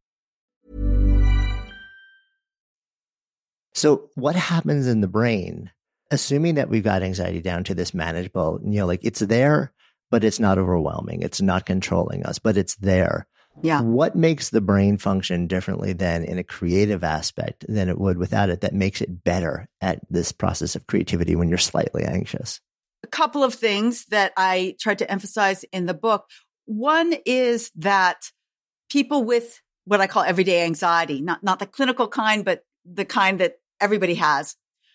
So what happens in the brain, assuming that we've got anxiety down to this manageable, you know, like it's there, but it's not overwhelming. It's not controlling us, but it's there. Yeah. What makes the brain function differently than in a creative aspect than it would without it that makes it better at this process of creativity when you're slightly anxious? A couple of things that I tried to emphasize in the book. One is that people with what I call everyday anxiety, not, not the clinical kind, but the kind that everybody has,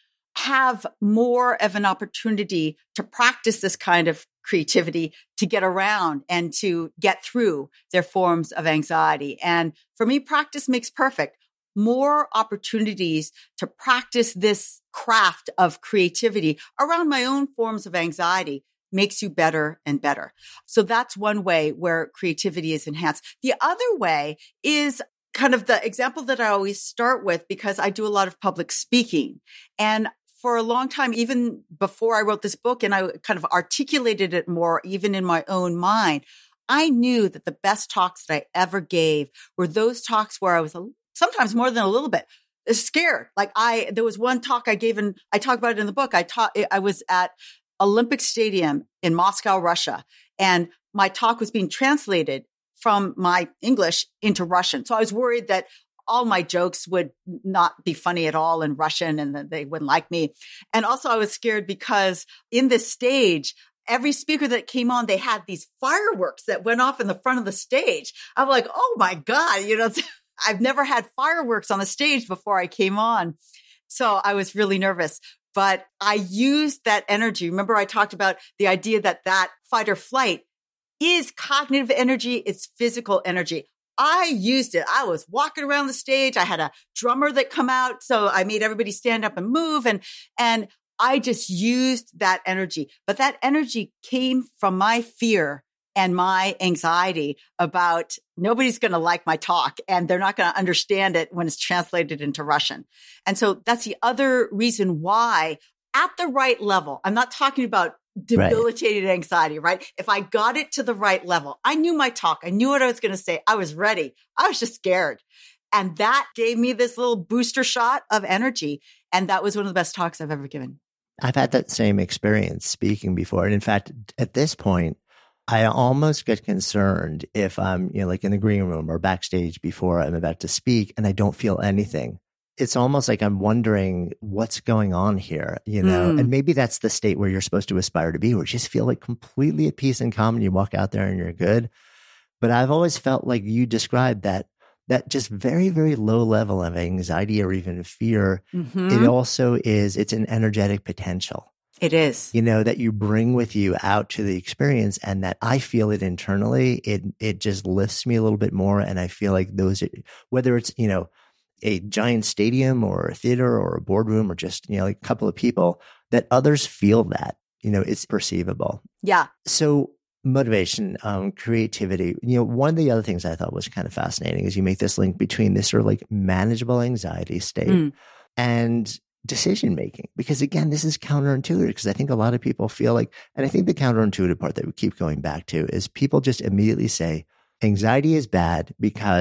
have more of an opportunity to practice this kind of creativity to get around and to get through their forms of anxiety. And for me, practice makes perfect. More opportunities to practice this craft of creativity around my own forms of anxiety makes you better and better. So that's one way where creativity is enhanced. The other way is kind of the example that I always start with, because I do a lot of public speaking. And for a long time, even before I wrote this book, and I kind of articulated it more, even in my own mind, I knew that the best talks that I ever gave were those talks where I was a, sometimes more than a little bit scared. Like I, there was one talk I gave, and I talk about it in the book. I taught, I was at Olympic Stadium in Moscow, Russia, and my talk was being translated from my English into Russian. So I was worried that all my jokes would not be funny at all in Russian and that they wouldn't like me. And also I was scared because in this stage, every speaker that came on, they had these fireworks that went off in the front of the stage. I'm like, oh my God, you know, I've never had fireworks on the stage before I came on. So I was really nervous, but I used that energy. Remember I talked about the idea that that fight or flight is cognitive energy. It's physical energy. I used it. I was walking around the stage. I had a drummer that come out. So I made everybody stand up and move. And, and I just used that energy. But that energy came from my fear and my anxiety about nobody's going to like my talk and they're not going to understand it when it's translated into Russian. And so that's the other reason why at the right level, I'm not talking about debilitated right. anxiety, right? If I got it to the right level, I knew my talk. I knew what I was going to say. I was ready. I was just scared. And that gave me this little booster shot of energy. And that was one of the best talks I've ever given. I've had that same experience speaking before. And in fact, at this point, I almost get concerned if I'm, you know, like in the green room or backstage before I'm about to speak and I don't feel anything. It's almost like I'm wondering what's going on here, you know, mm. and maybe that's the state where you're supposed to aspire to be, where you just feel like completely at peace and calm and you walk out there and you're good. But I've always felt like you described that, that just very, very low level of anxiety or even fear. Mm-hmm. It also is, it's an energetic potential. It is, you know, that you bring with you out to the experience, and that I feel it internally. It, it just lifts me a little bit more. And I feel like those, whether it's, you know, a giant stadium or a theater or a boardroom or just, you know, like a couple of people, that others feel that, you know, it's perceivable. Yeah. So motivation, um, creativity, you know, one of the other things I thought was kind of fascinating is you make this link between this sort of like manageable anxiety state mm. and decision making. Because again, this is counterintuitive, because I think a lot of people feel like, and I think the counterintuitive part that we keep going back to is people just immediately say anxiety is bad because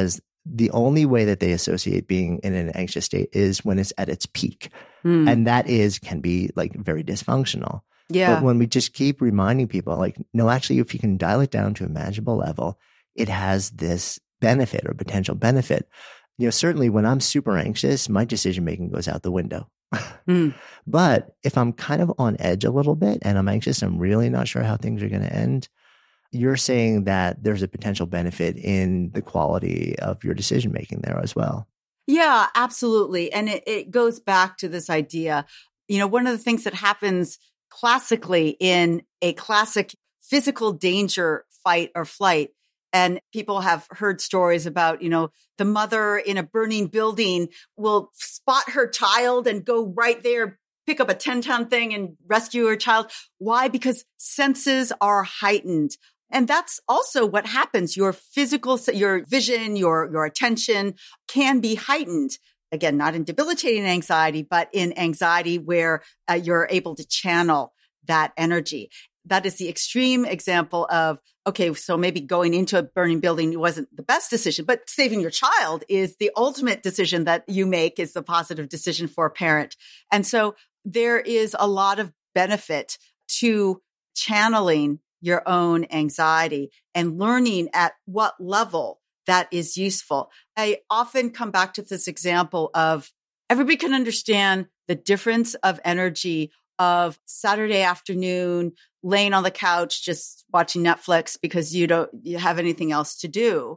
the only way that they associate being in an anxious state is when it's at its peak. Mm. And that is, can be like very dysfunctional. Yeah. But when we just keep reminding people like, no, actually, if you can dial it down to a manageable level, it has this benefit or potential benefit. You know, certainly when I'm super anxious, my decision-making goes out the window. Mm. But if I'm kind of on edge a little bit and I'm anxious, I'm really not sure how things are going to end. You're saying that there's a potential benefit in the quality of your decision-making there as well. Yeah, absolutely. And it, it goes back to this idea, you know, one of the things that happens classically in a classic physical danger fight or flight, and people have heard stories about, you know, the mother in a burning building will spot her child and go right there, pick up a ten ton thing and rescue her child. Why? Because senses are heightened. And that's also what happens. Your physical, your vision, your, your attention can be heightened. Again, not in debilitating anxiety, but in anxiety where uh, you're able to channel that energy. That is the extreme example of, okay, so maybe going into a burning building wasn't the best decision, but saving your child is the ultimate decision that you make, is the positive decision for a parent. And so there is a lot of benefit to channeling your own anxiety and learning at what level that is useful. I often come back to this example of everybody can understand the difference of energy of Saturday afternoon, laying on the couch, just watching Netflix because you don't you have anything else to do,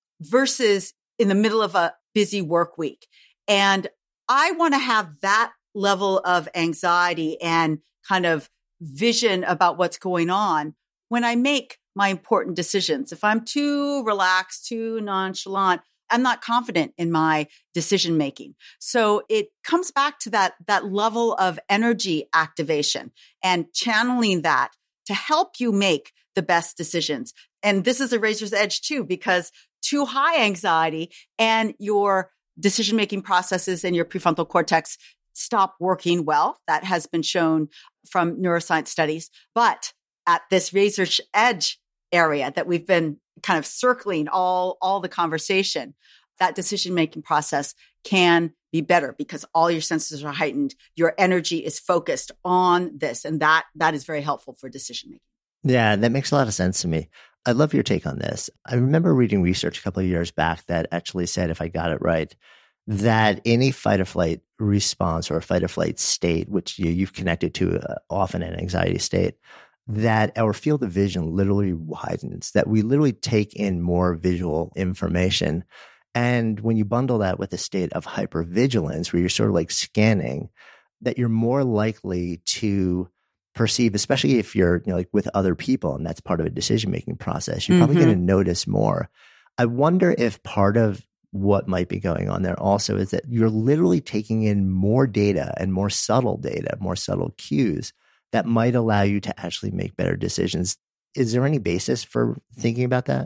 versus in the middle of a busy work week. And I want to have that level of anxiety and kind of vision about what's going on when I make my important decisions. If I'm too relaxed, too nonchalant, I'm not confident in my decision making. So it comes back to that, that level of energy activation and channeling that to help you make the best decisions. And this is a razor's edge too, because too high anxiety and your decision making processes and your prefrontal cortex stop working well. That has been shown from neuroscience studies. But at this razor's edge area that we've been kind of circling all, all the conversation, that decision-making process can be better because all your senses are heightened. Your energy is focused on this. And that, that is very helpful for decision-making. Yeah, that makes a lot of sense to me. I love your take on this. I remember reading research a couple of years back that actually said, if I got it right, that any fight or flight response or fight or flight state, which you, you've connected to uh, often an anxiety state, that our field of vision literally widens, that we literally take in more visual information. And when you bundle that with a state of hypervigilance, where you're sort of like scanning, that you're more likely to perceive, especially if you're, you know, like with other people, and that's part of a decision-making process, you're probably mm-hmm. going to notice more. I wonder if part of what might be going on there also is that you're literally taking in more data and more subtle data, more subtle cues that might allow you to actually make better decisions. Is there any basis for thinking about that?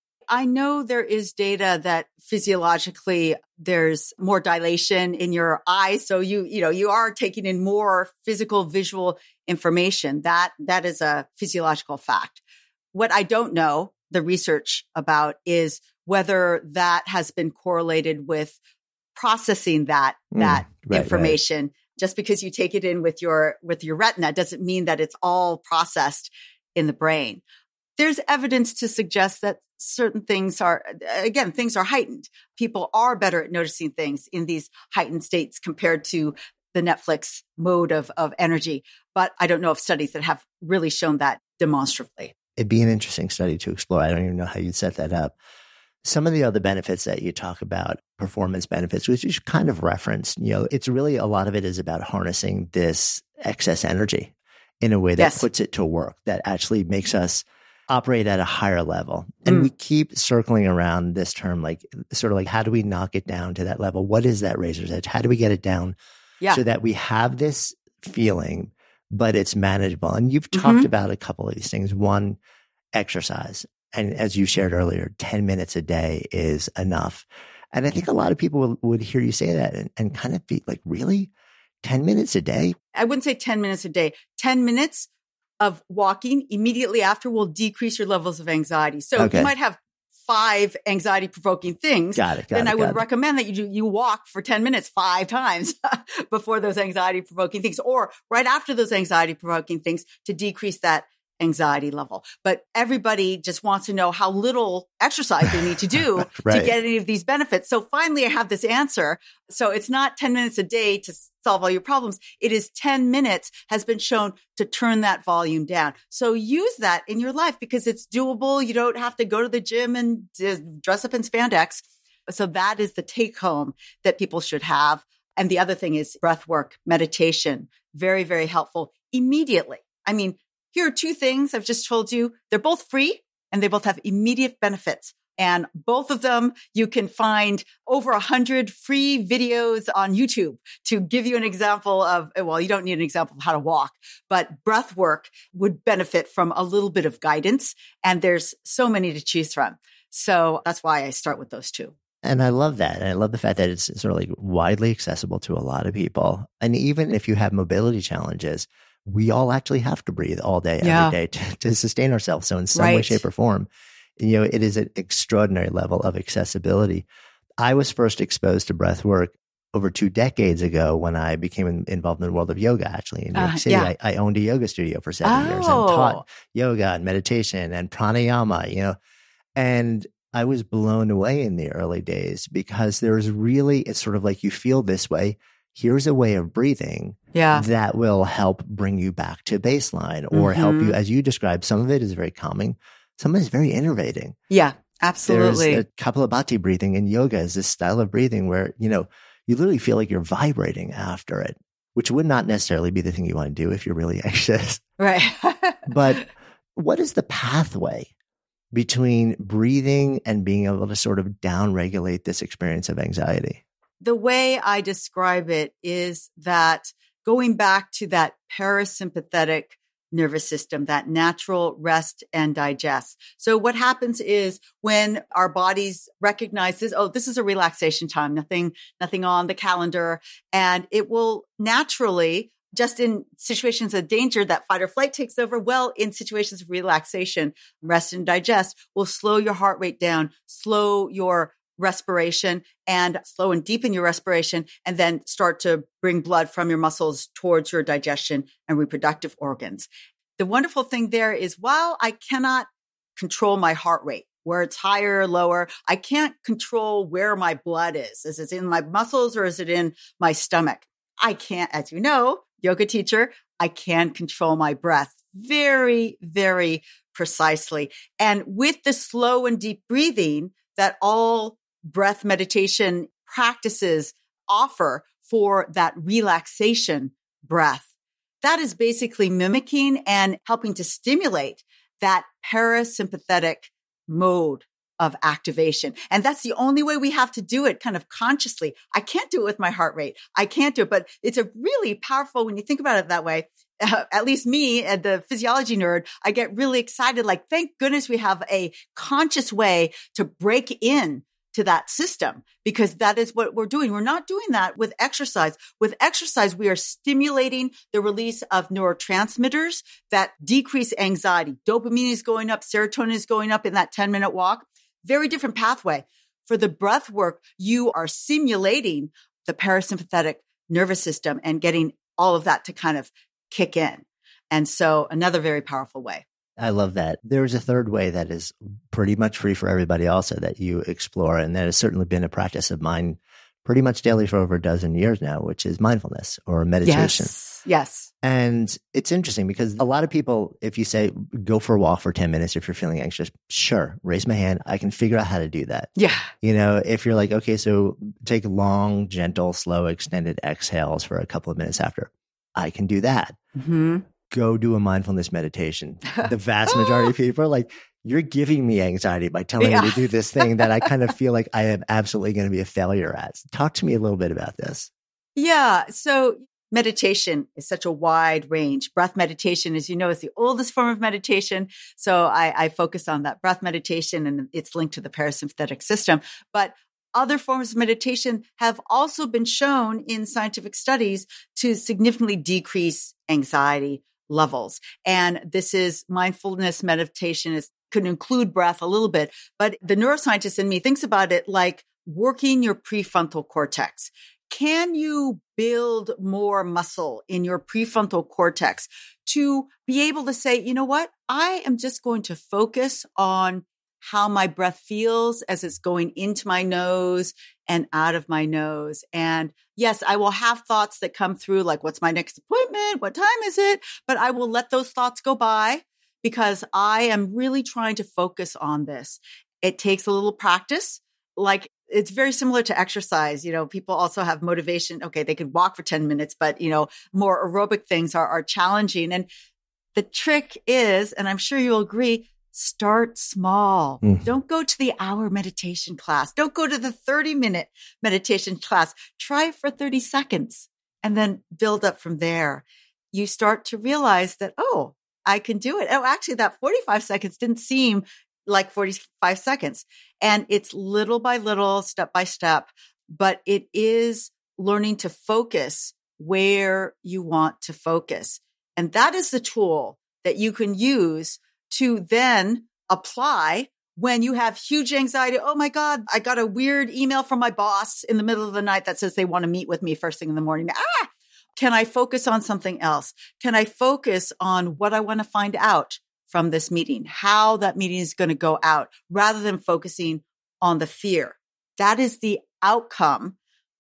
I know there is data that physiologically there's more dilation in your eyes. So you, you know, you are taking in more physical visual information. That, that is a physiological fact. What I don't know the research about is whether that has been correlated with processing that, mm, that right, information. Right. Just because you take it in with your, with your retina doesn't mean that it's all processed in the brain. There's evidence to suggest that certain things are, again, things are heightened. People are better at noticing things in these heightened states compared to the Netflix mode of, of energy. But I don't know of studies that have really shown that demonstrably. It'd be an interesting study to explore. I don't even know how you'd set that up. Some of the other benefits that you talk about, performance benefits, which you kind of referenced, you know, it's really, a lot of it is about harnessing this excess energy in a way that yes. puts it to work, that actually makes us operate at a higher level. And mm. we keep circling around this term, like sort of like, how do we knock it down to that level? What is that razor's edge? How do we get it down yeah. so that we have this feeling, but it's manageable? And you've mm-hmm. talked about a couple of these things. One, exercise. And as you shared earlier, ten minutes a day is enough. And I think a lot of people would, would hear you say that and, and kind of be like, really? ten minutes a day? I wouldn't say ten minutes a day. ten minutes of walking immediately after will decrease your levels of anxiety. So okay. you might have five anxiety provoking things, got it, got then it, I would got it. recommend that you do, you walk for ten minutes five times before those anxiety provoking things, or right after those anxiety provoking things to decrease that anxiety level. But everybody just wants to know how little exercise they need to do Right. to get any of these benefits. So finally I have this answer. So it's not ten minutes a day to solve all your problems. It is ten minutes has been shown to turn that volume down. So use that in your life because it's doable. You don't have to go to the gym and just dress up in spandex. So that is the take home that people should have. And the other thing is breath work, meditation, very, very helpful immediately. I mean, here are two things I've just told you. They're both free and they both have immediate benefits. And both of them, you can find over a hundred free videos on YouTube to give you an example of, well, you don't need an example of how to walk, but breath work would benefit from a little bit of guidance. And there's so many to choose from. So that's why I start with those two. And I love that. And I love the fact that it's sort of like widely accessible to a lot of people. And even if you have mobility challenges, we all actually have to breathe all day, Yeah. every day to, to sustain ourselves. So in some way, Right. shape, or form, you know, it is an extraordinary level of accessibility. I was first exposed to breath work over two decades ago when I became in, involved in the world of yoga, actually. In New York Uh, City, yeah. I, I owned a yoga studio for seven years and Oh. taught yoga and meditation and pranayama, you know, and I was blown away in the early days because there's really, it's sort of like you feel this way. Here's a way of breathing Yeah. that will help bring you back to baseline or help Mhm. you, as you described. Some of it is very calming. Some of it is very innervating. Yeah, absolutely. There's a Kapalabhati breathing in yoga is this style of breathing where, you know, you literally feel like you're vibrating after it, which would not necessarily be the thing you want to do if you're really anxious. Right. But what is the pathway between breathing and being able to sort of down-regulate this experience of anxiety? The way I describe it is that going back to that parasympathetic nervous system, that natural rest and digest. So what happens is when our bodies recognize this, oh, this is a relaxation time, nothing, nothing on the calendar. And it will naturally, just in situations of danger, that fight or flight takes over. Well, in situations of relaxation, rest and digest will slow your heart rate down, slow your respiration and slow and deepen your respiration, and then start to bring blood from your muscles towards your digestion and reproductive organs. The wonderful thing there is while I cannot control my heart rate, where it's higher or lower, I can't control where my blood is. Is it in my muscles or is it in my stomach? I can't, as you know, yoga teacher, I can control my breath very, very precisely. And with the slow and deep breathing that all breath meditation practices offer for that relaxation breath, that is basically mimicking and helping to stimulate that parasympathetic mode of activation. And that's the only way we have to do it kind of consciously. I can't do it with my heart rate. I can't do it, but it's a really powerful when you think about it that way. Uh, at least me, uh, the physiology nerd, I get really excited. Like, thank goodness we have a conscious way to break in to that system, because that is what we're doing. We're not doing that with exercise. With exercise, we are stimulating the release of neurotransmitters that decrease anxiety. Dopamine is going up, serotonin is going up in that ten minute walk. Very different pathway. For the breath work, you are simulating the parasympathetic nervous system and getting all of that to kind of kick in. And so another very powerful way. I love that. There's a third way that is pretty much free for everybody also that you explore. And that has certainly been a practice of mine pretty much daily for over a dozen years now, which is mindfulness or meditation. Yes. Yes. And it's interesting because a lot of people, if you say, go for a walk for ten minutes if you're feeling anxious, sure, raise my hand. I can figure out how to do that. Yeah. You know, if you're like, okay, so take long, gentle, slow, extended exhales for a couple of minutes after, I can do that. Mm-hmm. Go do a mindfulness meditation. The vast majority of people are like, you're giving me anxiety by telling Yeah. me to do this thing that I kind of feel like I am absolutely going to be a failure at. Talk to me a little bit about this. Yeah. So meditation is such a wide range. Breath meditation, as you know, is the oldest form of meditation. So I, I focus on that breath meditation and it's linked to the parasympathetic system. But other forms of meditation have also been shown in scientific studies to significantly decrease anxiety levels. And this is mindfulness meditation is can include breath a little bit, but the neuroscientist in me thinks about it like working your prefrontal cortex. Can you build more muscle in your prefrontal cortex to be able to say, you know what? I am just going to focus on how my breath feels as it's going into my nose and out of my nose. And yes, I will have thoughts that come through like, what's my next appointment? What time is it? But I will let those thoughts go by because I am really trying to focus on this. It takes a little practice. Like it's very similar to exercise. You know, people also have motivation. Okay, they could walk for ten minutes, but you know, more aerobic things are, are challenging. And the trick is, and I'm sure you'll agree, start small. Mm. Don't go to the hour meditation class. Don't go to the thirty minute meditation class. Try it for thirty seconds and then build up from there. You start to realize that, oh, I can do it. Oh, actually that forty-five seconds didn't seem like forty-five seconds. And it's little by little, step by step, but it is learning to focus where you want to focus. And that is the tool that you can use to then apply when you have huge anxiety. Oh my God, I got a weird email from my boss in the middle of the night that says they want to meet with me first thing in the morning. Ah, can I focus on something else? Can I focus on what I want to find out from this meeting, how that meeting is going to go out rather than focusing on the fear? That is the outcome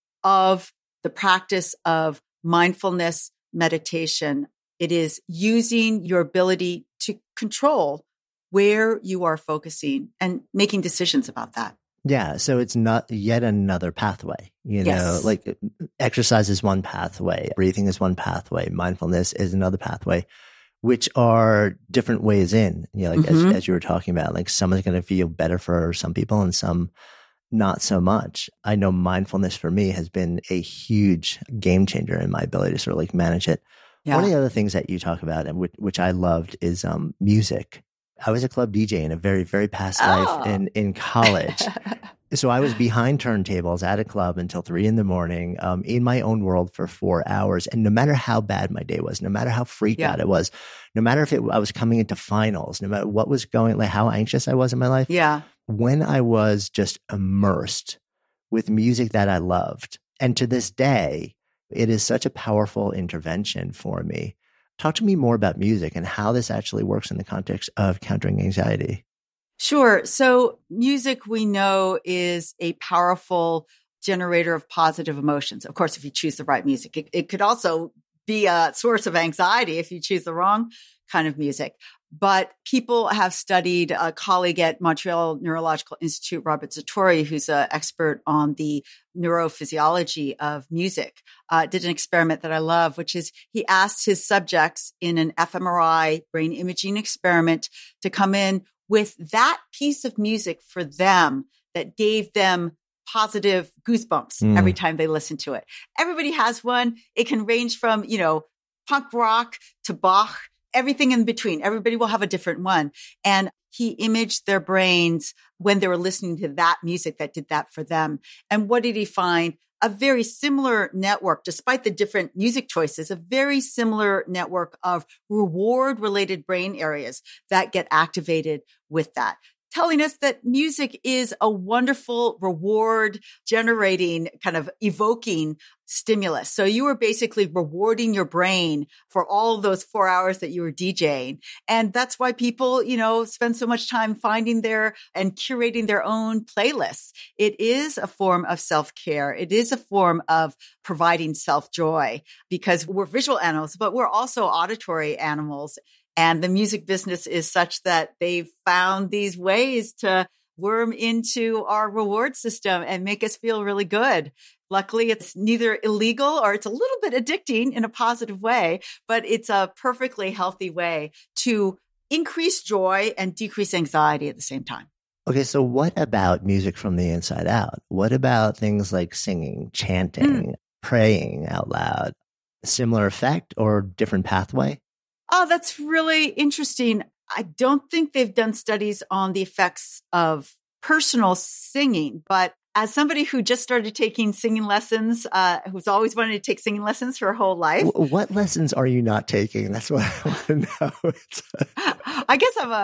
of the practice of mindfulness meditation. It is using your ability to control where you are focusing and making decisions about that. Yeah. So it's not yet another pathway, you know, yes. Like exercise is one pathway, breathing is one pathway, mindfulness is another pathway, which are different ways in, you know, like mm-hmm. as, as you were talking about, like some is going to feel better for some people and some not so much. I know mindfulness for me has been a huge game changer in my ability to sort of like manage it. Yeah. One of the other things that you talk about and which, which I loved is um, music. I was a club D J in a very, very past oh. life in, in college. So I was behind turntables at a club until three in the morning, um, in my own world for four hours. And no matter how bad my day was, no matter how freaked yeah. out it was, no matter if it, I was coming into finals, no matter what was going, like how anxious I was in my life. Yeah. When I was just immersed with music that I loved. And to this day, it is such a powerful intervention for me. Talk to me more about music and how this actually works in the context of countering anxiety. Sure. So music, we know, is a powerful generator of positive emotions. Of course, if you choose the right music, it, it could also be a source of anxiety if you choose the wrong kind of music. But people have studied, a colleague at Montreal Neurological Institute, Robert Zatorre, who's an expert on the neurophysiology of music, uh, did an experiment that I love, which is he asked his subjects in an fMRI brain imaging experiment to come in with that piece of music for them that gave them positive goosebumps mm. every time they listened to it. Everybody has one. It can range from, you know, punk rock to Bach, everything in between. Everybody will have a different one. And he imaged their brains when they were listening to that music that did that for them. And what did he find? A very similar network, despite the different music choices, a very similar network of reward-related brain areas that get activated with that, telling us that music is a wonderful reward generating, kind of evoking stimulus. So you were basically rewarding your brain for all of those four hours that you were DJing. And that's why people, you know, spend so much time finding their and curating their own playlists. It is a form of self-care. It is a form of providing self-joy because we're visual animals, but we're also auditory animals. And the music business is such that they've found these ways to worm into our reward system and make us feel really good. Luckily, it's neither illegal or it's a little bit addicting in a positive way, but it's a perfectly healthy way to increase joy and decrease anxiety at the same time. Okay, so what about music from the inside out? What about things like singing, chanting, mm. praying out loud? Similar effect or different pathway? Oh, that's really interesting. I don't think they've done studies on the effects of personal singing, but as somebody who just started taking singing lessons, uh, who's always wanted to take singing lessons for her whole life. What lessons are you not taking? That's what I want to know. I guess I'm a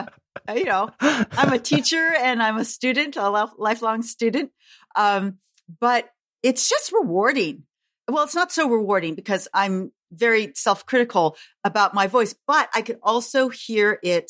you know, I'm a teacher and I'm a student, a lifelong student. Um, but it's just rewarding. Well, it's not so rewarding because I'm very self-critical about my voice, but I could also hear it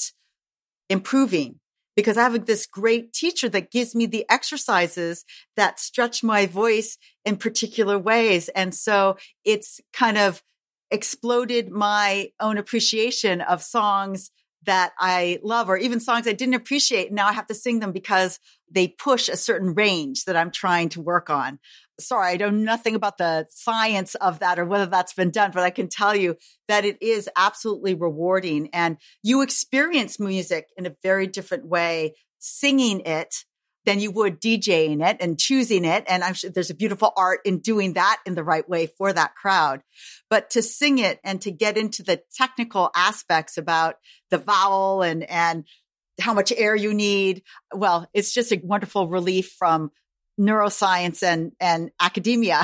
improving because I have this great teacher that gives me the exercises that stretch my voice in particular ways. And so it's kind of exploded my own appreciation of songs that I love, or even songs I didn't appreciate. Now I have to sing them because they push a certain range that I'm trying to work on. Sorry, I know nothing about the science of that or whether that's been done, but I can tell you that it is absolutely rewarding. And you experience music in a very different way, singing it than you would DJing it and choosing it. And I'm sure there's a beautiful art in doing that in the right way for that crowd. But to sing it and to get into the technical aspects about the vowel and, and how much air you need, well, it's just a wonderful relief from neuroscience and, and academia.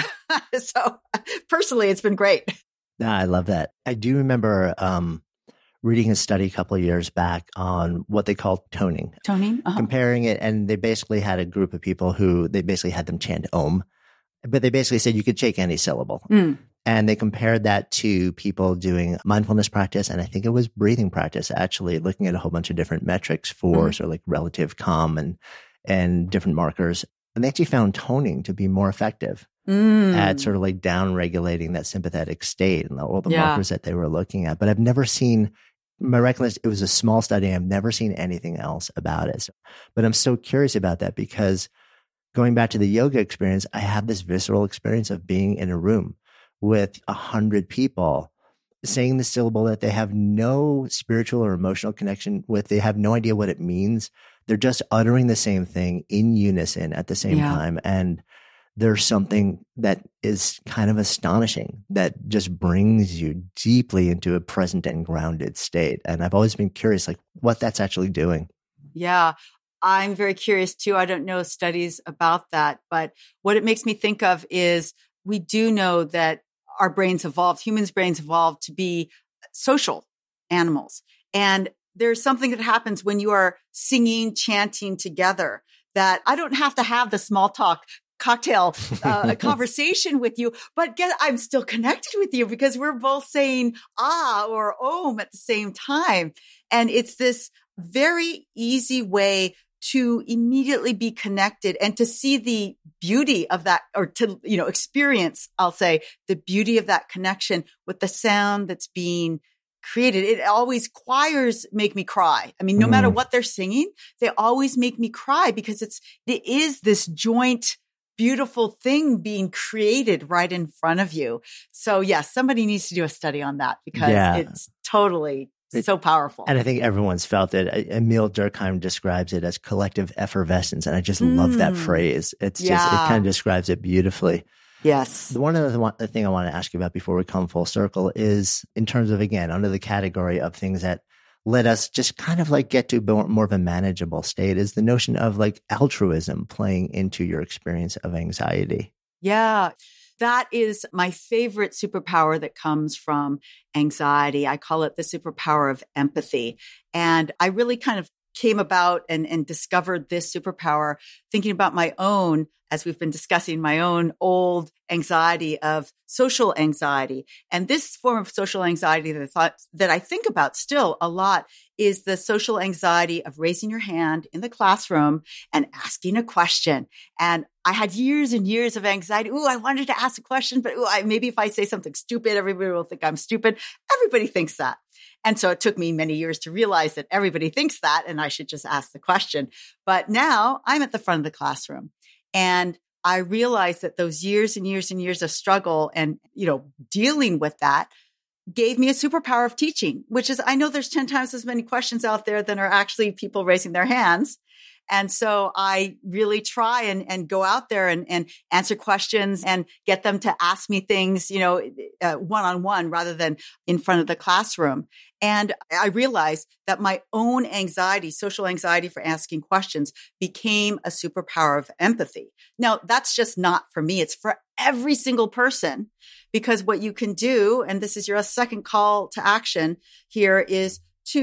So personally, it's been great. Yeah, I love that. I do remember um, reading a study a couple of years back on what they call toning. Toning? Uh-huh. Comparing it. And they basically had a group of people who they basically had them chant Om, but they basically said you could shake any syllable. Mm. And they compared that to people doing mindfulness practice. And I think it was breathing practice, actually looking at a whole bunch of different metrics for mm. sort of like relative calm and, and different markers. And they actually found toning to be more effective mm. at sort of like down regulating that sympathetic state and all the yeah. markers that they were looking at. But I've never seen, my recollection, it was a small study. I've never seen anything else about it. So, but I'm so curious about that because going back to the yoga experience, I have this visceral experience of being in a room with a hundred people saying the syllable that they have no spiritual or emotional connection with. They have no idea what it means. They're just uttering the same thing in unison at the same yeah. time. And there's something that is kind of astonishing that just brings you deeply into a present and grounded state. And I've always been curious, like what that's actually doing. Yeah. I'm very curious too. I don't know studies about that, but what it makes me think of is we do know that our brains evolved, humans' brains evolved to be social animals. And there's something that happens when you are singing, chanting together that I don't have to have the small talk cocktail uh, conversation with you, but get, I'm still connected with you because we're both saying ah or om at the same time. And it's this very easy way to immediately be connected and to see the beauty of that, or to, you know, experience, I'll say, the beauty of that connection with the sound that's being created. It always, choirs make me cry. I mean, no mm. matter what they're singing, they always make me cry because it's, it is this joint, beautiful thing being created right in front of you. So yes, somebody needs to do a study on that because yeah. it's totally It, so powerful. And I think everyone's felt it. Emil Durkheim describes it as collective effervescence. And I just mm. love that phrase. It's yeah. just, it kind of describes it beautifully. Yes. The one other the thing I want to ask you about before we come full circle is in terms of, again, under the category of things that let us just kind of like get to more of a manageable state is the notion of like altruism playing into your experience of anxiety. Yeah. That is my favorite superpower that comes from anxiety. I call it the superpower of empathy. And I really kind of came about and, and discovered this superpower thinking about my own, as we've been discussing, my own old anxiety of social anxiety. And this form of social anxiety that I thought, that I think about still a lot is the social anxiety of raising your hand in the classroom and asking a question. And I had years and years of anxiety. Ooh, I wanted to ask a question, but ooh, I, maybe if I say something stupid, everybody will think I'm stupid. Everybody thinks that. And so it took me many years to realize that everybody thinks that and I should just ask the question. But now I'm at the front of the classroom and I realized that those years and years and years of struggle and, you know, dealing with that gave me a superpower of teaching, which is I know there's ten times as many questions out there than are actually people raising their hands. And so I really try and, and go out there and, and answer questions and get them to ask me things, you know, uh, one-on-one rather than in front of the classroom. And I realized that my own anxiety, social anxiety for asking questions became a superpower of empathy. Now, that's just not for me. It's for every single person, because what you can do, and this is your second call to action here, is to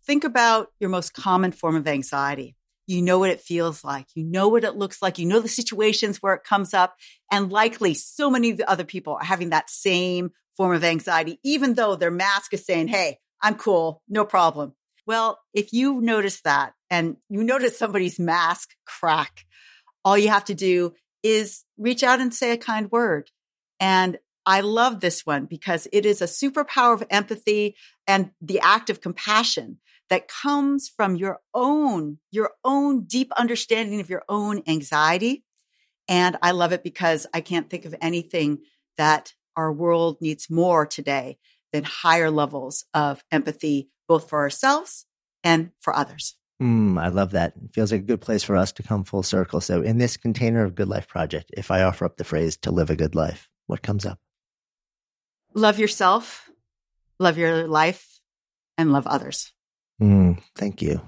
think about your most common form of anxiety. You know what it feels like. You know what it looks like. You know the situations where it comes up. And likely so many of the other people are having that same form of anxiety, even though their mask is saying, hey, I'm cool, no problem. Well, if you notice that and you notice somebody's mask crack, all you have to do is reach out and say a kind word. And I love this one because it is a superpower of empathy and the act of compassion that comes from your own, your own deep understanding of your own anxiety. And I love it because I can't think of anything that our world needs more today than higher levels of empathy, both for ourselves and for others. Mm, I love that. It feels like a good place for us to come full circle. So in this container of Good Life Project, if I offer up the phrase to live a good life, what comes up? Love yourself, love your life, and love others. Mm, thank you.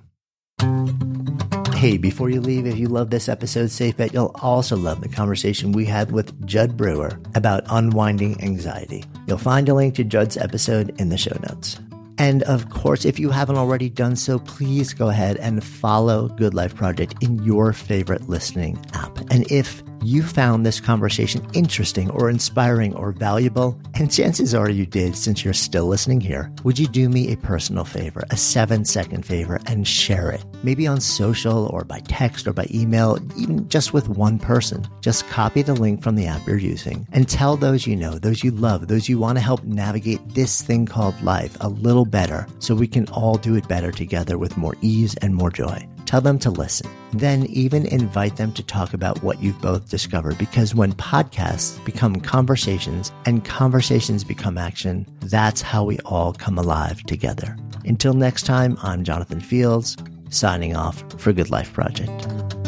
Hey, before you leave, if you love this episode, safe bet you'll also love the conversation we had with Judd Brewer about unwinding anxiety. You'll find a link to Judd's episode in the show notes. And of course, if you haven't already done so, please go ahead and follow Good Life Project in your favorite listening app. And if you found this conversation interesting or inspiring or valuable, and chances are you did since you're still listening here, would you do me a personal favor, a seven second favor, and share it? Maybe on social or by text or by email, even just with one person. Just copy the link from the app you're using and tell those you know, those you love, those you want to help navigate this thing called life a little better so we can all do it better together with more ease and more joy. Tell them to listen. Then even invite them to talk about what you've both discovered, because when podcasts become conversations and conversations become action, that's how we all come alive together. Until next time, I'm Jonathan Fields, signing off for Good Life Project.